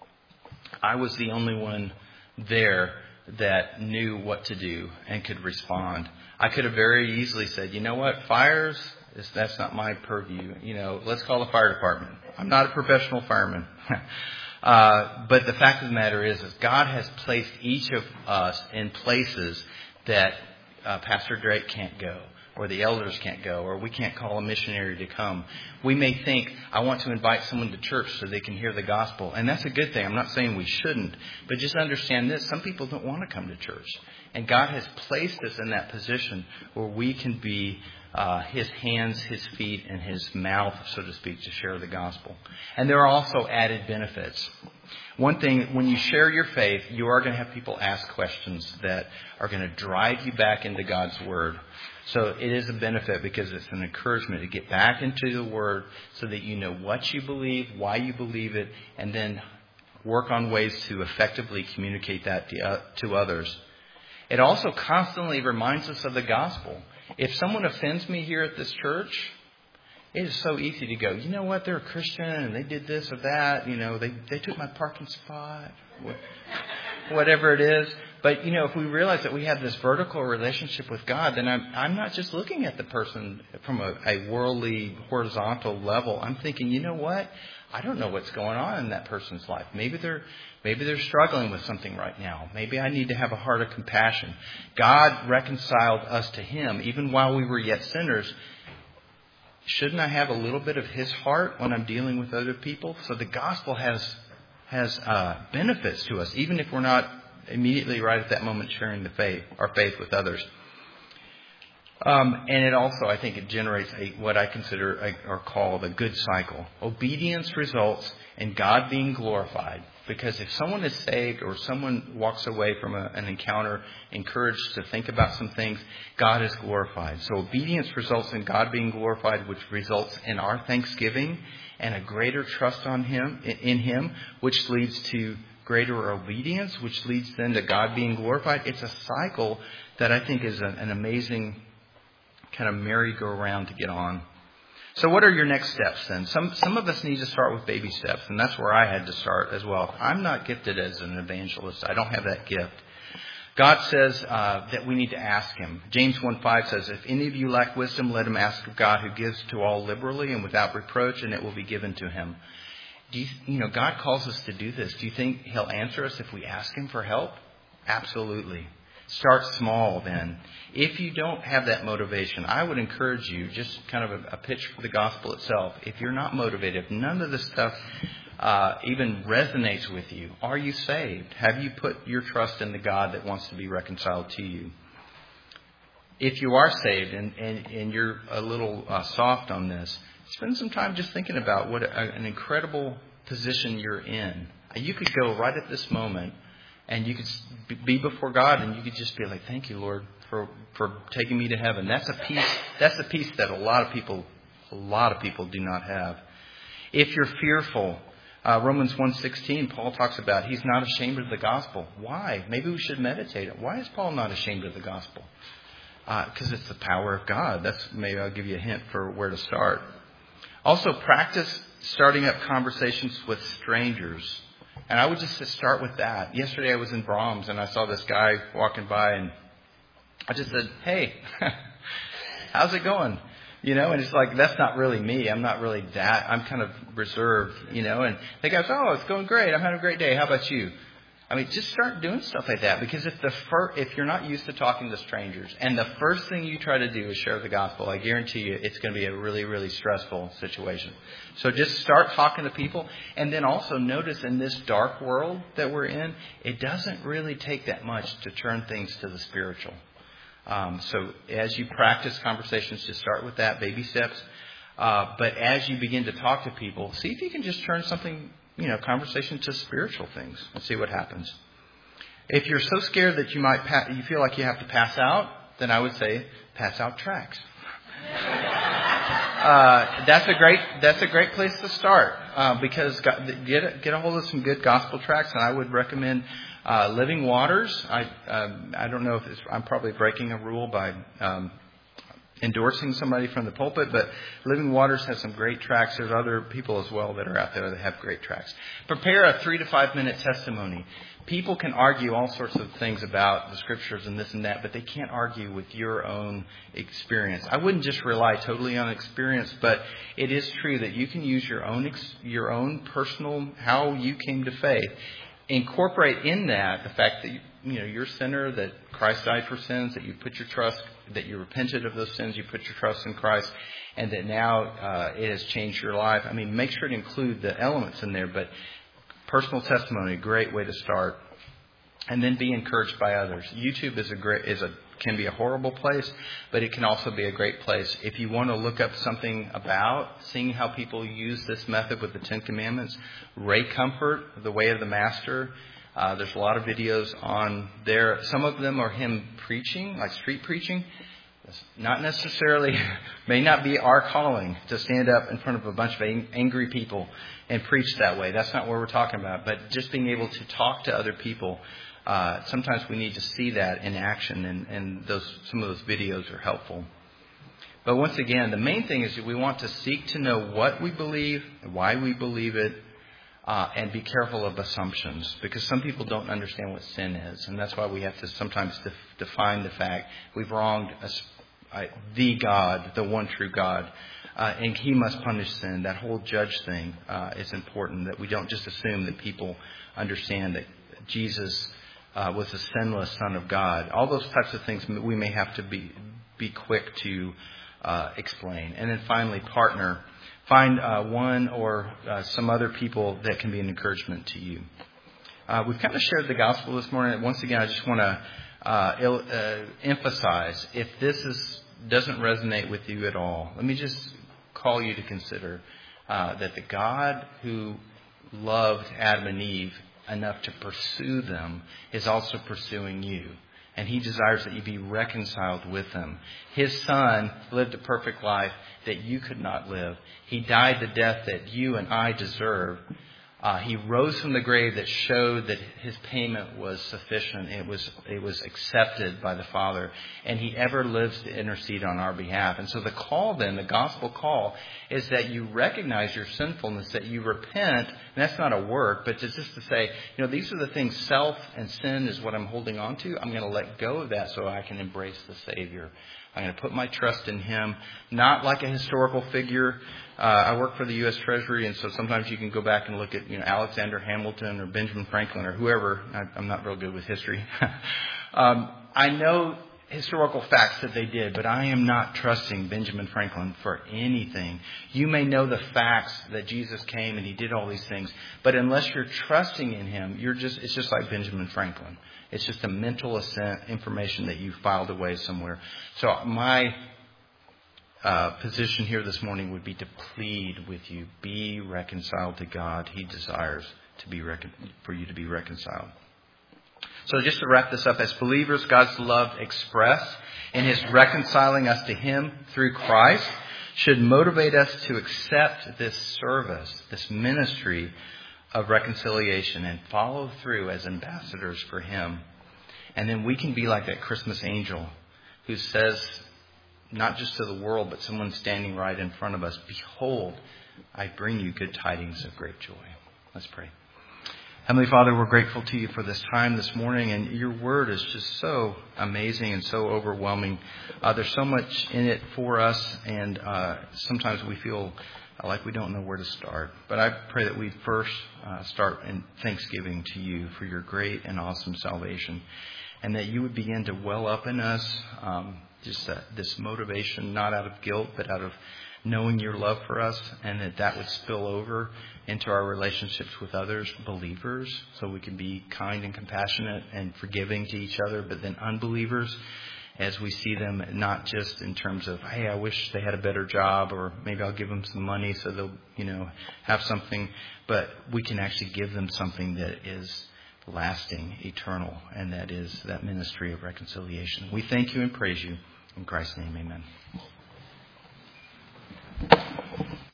I was the only one there that knew what to do and could respond. I could have very easily said, you know what, fires, is, that's not my purview. You know, let's call the fire department. I'm not a professional fireman. Uh, but the fact of the matter is, is God has placed each of us in places that uh, Pastor Drake can't go, or the elders can't go, or we can't call a missionary to come. We may think, I want to invite someone to church so they can hear the gospel. And that's a good thing. I'm not saying we shouldn't. But just understand this. Some people don't want to come to church. And God has placed us in that position where we can be Uh, his hands, his feet, and his mouth, so to speak, to share the gospel. And there are also added benefits. One thing, when you share your faith, you are going to have people ask questions that are going to drive you back into God's Word. So it is a benefit because it's an encouragement to get back into the Word so that you know what you believe, why you believe it, and then work on ways to effectively communicate that to, uh, to others. It also constantly reminds us of the gospel. If someone offends me here at this church, it is so easy to go, you know what, they're a Christian and they did this or that. You know, they, they took my parking spot, whatever it is. But, you know, if we realize that we have this vertical relationship with God, then I'm, I'm not just looking at the person from a, a worldly, horizontal level. I'm thinking, you know what? I don't know what's going on in that person's life. Maybe they're maybe they're struggling with something right now. Maybe I need to have a heart of compassion. God reconciled us to Him even while we were yet sinners. Shouldn't I have a little bit of His heart when I'm dealing with other people? So the gospel has has uh, benefits to us, even if we're not immediately right at that moment sharing the faith, our faith with others. Um, and it also, I think, it generates a, what I consider a, or call the good cycle. Obedience results in God being glorified. Because if someone is saved or someone walks away from a, an encounter encouraged to think about some things, God is glorified. So obedience results in God being glorified, which results in our thanksgiving and a greater trust on Him, in Him, which leads to greater obedience, which leads then to God being glorified. It's a cycle that I think is an, an amazing kind of merry-go-round to get on. So what are your next steps then? Some some of us need to start with baby steps, and that's where I had to start as well. I'm not gifted as an evangelist. I don't have that gift. God says uh, that we need to ask Him. James one five says, if any of you lack wisdom, let him ask of God, who gives to all liberally and without reproach, and it will be given to him. Do you, you know, God calls us to do this. Do you think He'll answer us if we ask Him for help? Absolutely. Start small then. If you don't have that motivation, I would encourage you, just kind of a, a pitch for the gospel itself. If you're not motivated, if none of this stuff uh, even resonates with you, are you saved? Have you put your trust in the God that wants to be reconciled to you? If you are saved and, and, and you're a little uh, soft on this, spend some time just thinking about what a, an incredible position you're in. You could go right at this moment and you could be before God and you could just be like, thank you, Lord, for, for taking me to heaven. That's a peace, that's a peace that a lot of people, a lot of people do not have. If you're fearful, uh, Romans one sixteen, Paul talks about he's not ashamed of the gospel. Why? Maybe we should meditate it. Why is Paul not ashamed of the gospel? Because uh, it's the power of God. That's maybe I'll give you a hint for where to start. Also, practice starting up conversations with strangers. And I would just start with that. Yesterday I was in Brahms and I saw this guy walking by and I just said, hey, how's it going? You know, and it's like, that's not really me. I'm not really that. I'm kind of reserved, you know. And the guy goes, oh, it's going great. I'm having a great day. How about you? I mean, just start doing stuff like that. Because if the fir- if you're not used to talking to strangers and the first thing you try to do is share the gospel, I guarantee you it's going to be a really, really stressful situation. So just start talking to people. And then also notice in this dark world that we're in, it doesn't really take that much to turn things to the spiritual. Um, so as you practice conversations, just start with that, baby steps. Uh, but as you begin to talk to people, see if you can just turn something, you know, conversation to spiritual things and see what happens. If you're so scared that you might, pa- you feel like you have to pass out, then I would say pass out tracts. uh, that's a great, that's a great place to start uh, because get get a hold of some good gospel tracts, and I would recommend uh, Living Waters. I um, I don't know if it's, I'm probably breaking a rule by um, endorsing somebody from the pulpit, but Living Waters has some great tracts. There's other people as well that are out there that have great tracts. Prepare a three to five minute testimony. People can argue all sorts of things about the scriptures and this and that, but they can't argue with your own experience. I wouldn't just rely totally on experience, but it is true that you can use your own your own personal, how you came to faith. Incorporate in that the fact that you, you know you're a sinner, that Christ died for sins, that you put your trust, that you repented of those sins, you put your trust in Christ, and that now uh, it has changed your life. I mean, make sure to include the elements in there, but personal testimony, a great way to start, and then be encouraged by others. YouTube is a great is a can be a horrible place, but it can also be a great place. If you want to look up something about seeing how people use this method with the Ten Commandments, Ray Comfort, The Way of the Master, uh, there's a lot of videos on there. Some of them are him preaching, like street preaching. It's not necessarily, may not be our calling to stand up in front of a bunch of angry people and preach that way. That's not what we're talking about. But just being able to talk to other people. Uh, sometimes we need to see that in action, and, and those some of those videos are helpful. But once again, the main thing is that we want to seek to know what we believe, why we believe it, uh, and be careful of assumptions, because some people don't understand what sin is, and that's why we have to sometimes def- define the fact we've wronged a, uh, the God, the one true God, uh, and He must punish sin. That whole judge thing uh, is important, that we don't just assume that people understand that Jesus Uh, was the sinless Son of God. All those types of things we may have to be be quick to uh, explain. And then finally, partner. Find uh, one or uh, some other people that can be an encouragement to you. Uh, we've kind of shared the gospel this morning. Once again, I just want to uh, il- uh, emphasize, if this is doesn't resonate with you at all, let me just call you to consider uh, that the God who loved Adam and Eve enough to pursue them is also pursuing you. And He desires that you be reconciled with Him. His Son lived a perfect life that you could not live. He died the death that you and I deserve. Uh, he rose from the grave that showed that His payment was sufficient. It was it was accepted by the Father. And He ever lives to intercede on our behalf. And so the call then, the gospel call, is that you recognize your sinfulness, that you repent. And that's not a work, but it's just to say, you know, these are the things, self and sin is what I'm holding on to. I'm going to let go of that so I can embrace the Savior. I'm going to put my trust in Him, not like a historical figure. Uh, I work for the U S Treasury, and so sometimes you can go back and look at, you know, Alexander Hamilton or Benjamin Franklin or whoever. I, I'm not real good with history. um, I know historical facts that they did, but I am not trusting Benjamin Franklin for anything. You may know the facts that Jesus came and He did all these things, but unless you're trusting in Him, you're just it's just like Benjamin Franklin. It's just a mental assent, information that you filed away somewhere. So my uh, position here this morning would be to plead with you, be reconciled to God. He desires to be recon- for you to be reconciled. So just to wrap this up, as believers, God's love expressed in His reconciling us to Him through Christ should motivate us to accept this service, this ministry of reconciliation, and follow through as ambassadors for Him. And then we can be like that Christmas angel who says, not just to the world, but someone standing right in front of us, behold, I bring you good tidings of great joy. Let's pray. Heavenly Father, we're grateful to you for this time this morning, and your word is just so amazing and so overwhelming. Uh, there's so much in it for us, and uh, sometimes we feel like we don't know where to start. But I pray that we first uh, start in thanksgiving to you for your great and awesome salvation, and that you would begin to well up in us um, just uh, this motivation, not out of guilt, but out of knowing your love for us, and that that would spill over into our relationships with others, believers, so we can be kind and compassionate and forgiving to each other, but then unbelievers, as we see them, not just in terms of, hey, I wish they had a better job, or maybe I'll give them some money so they'll, you know, have something, but we can actually give them something that is lasting, eternal, and that is that ministry of reconciliation. We thank you and praise you. In Christ's name, amen.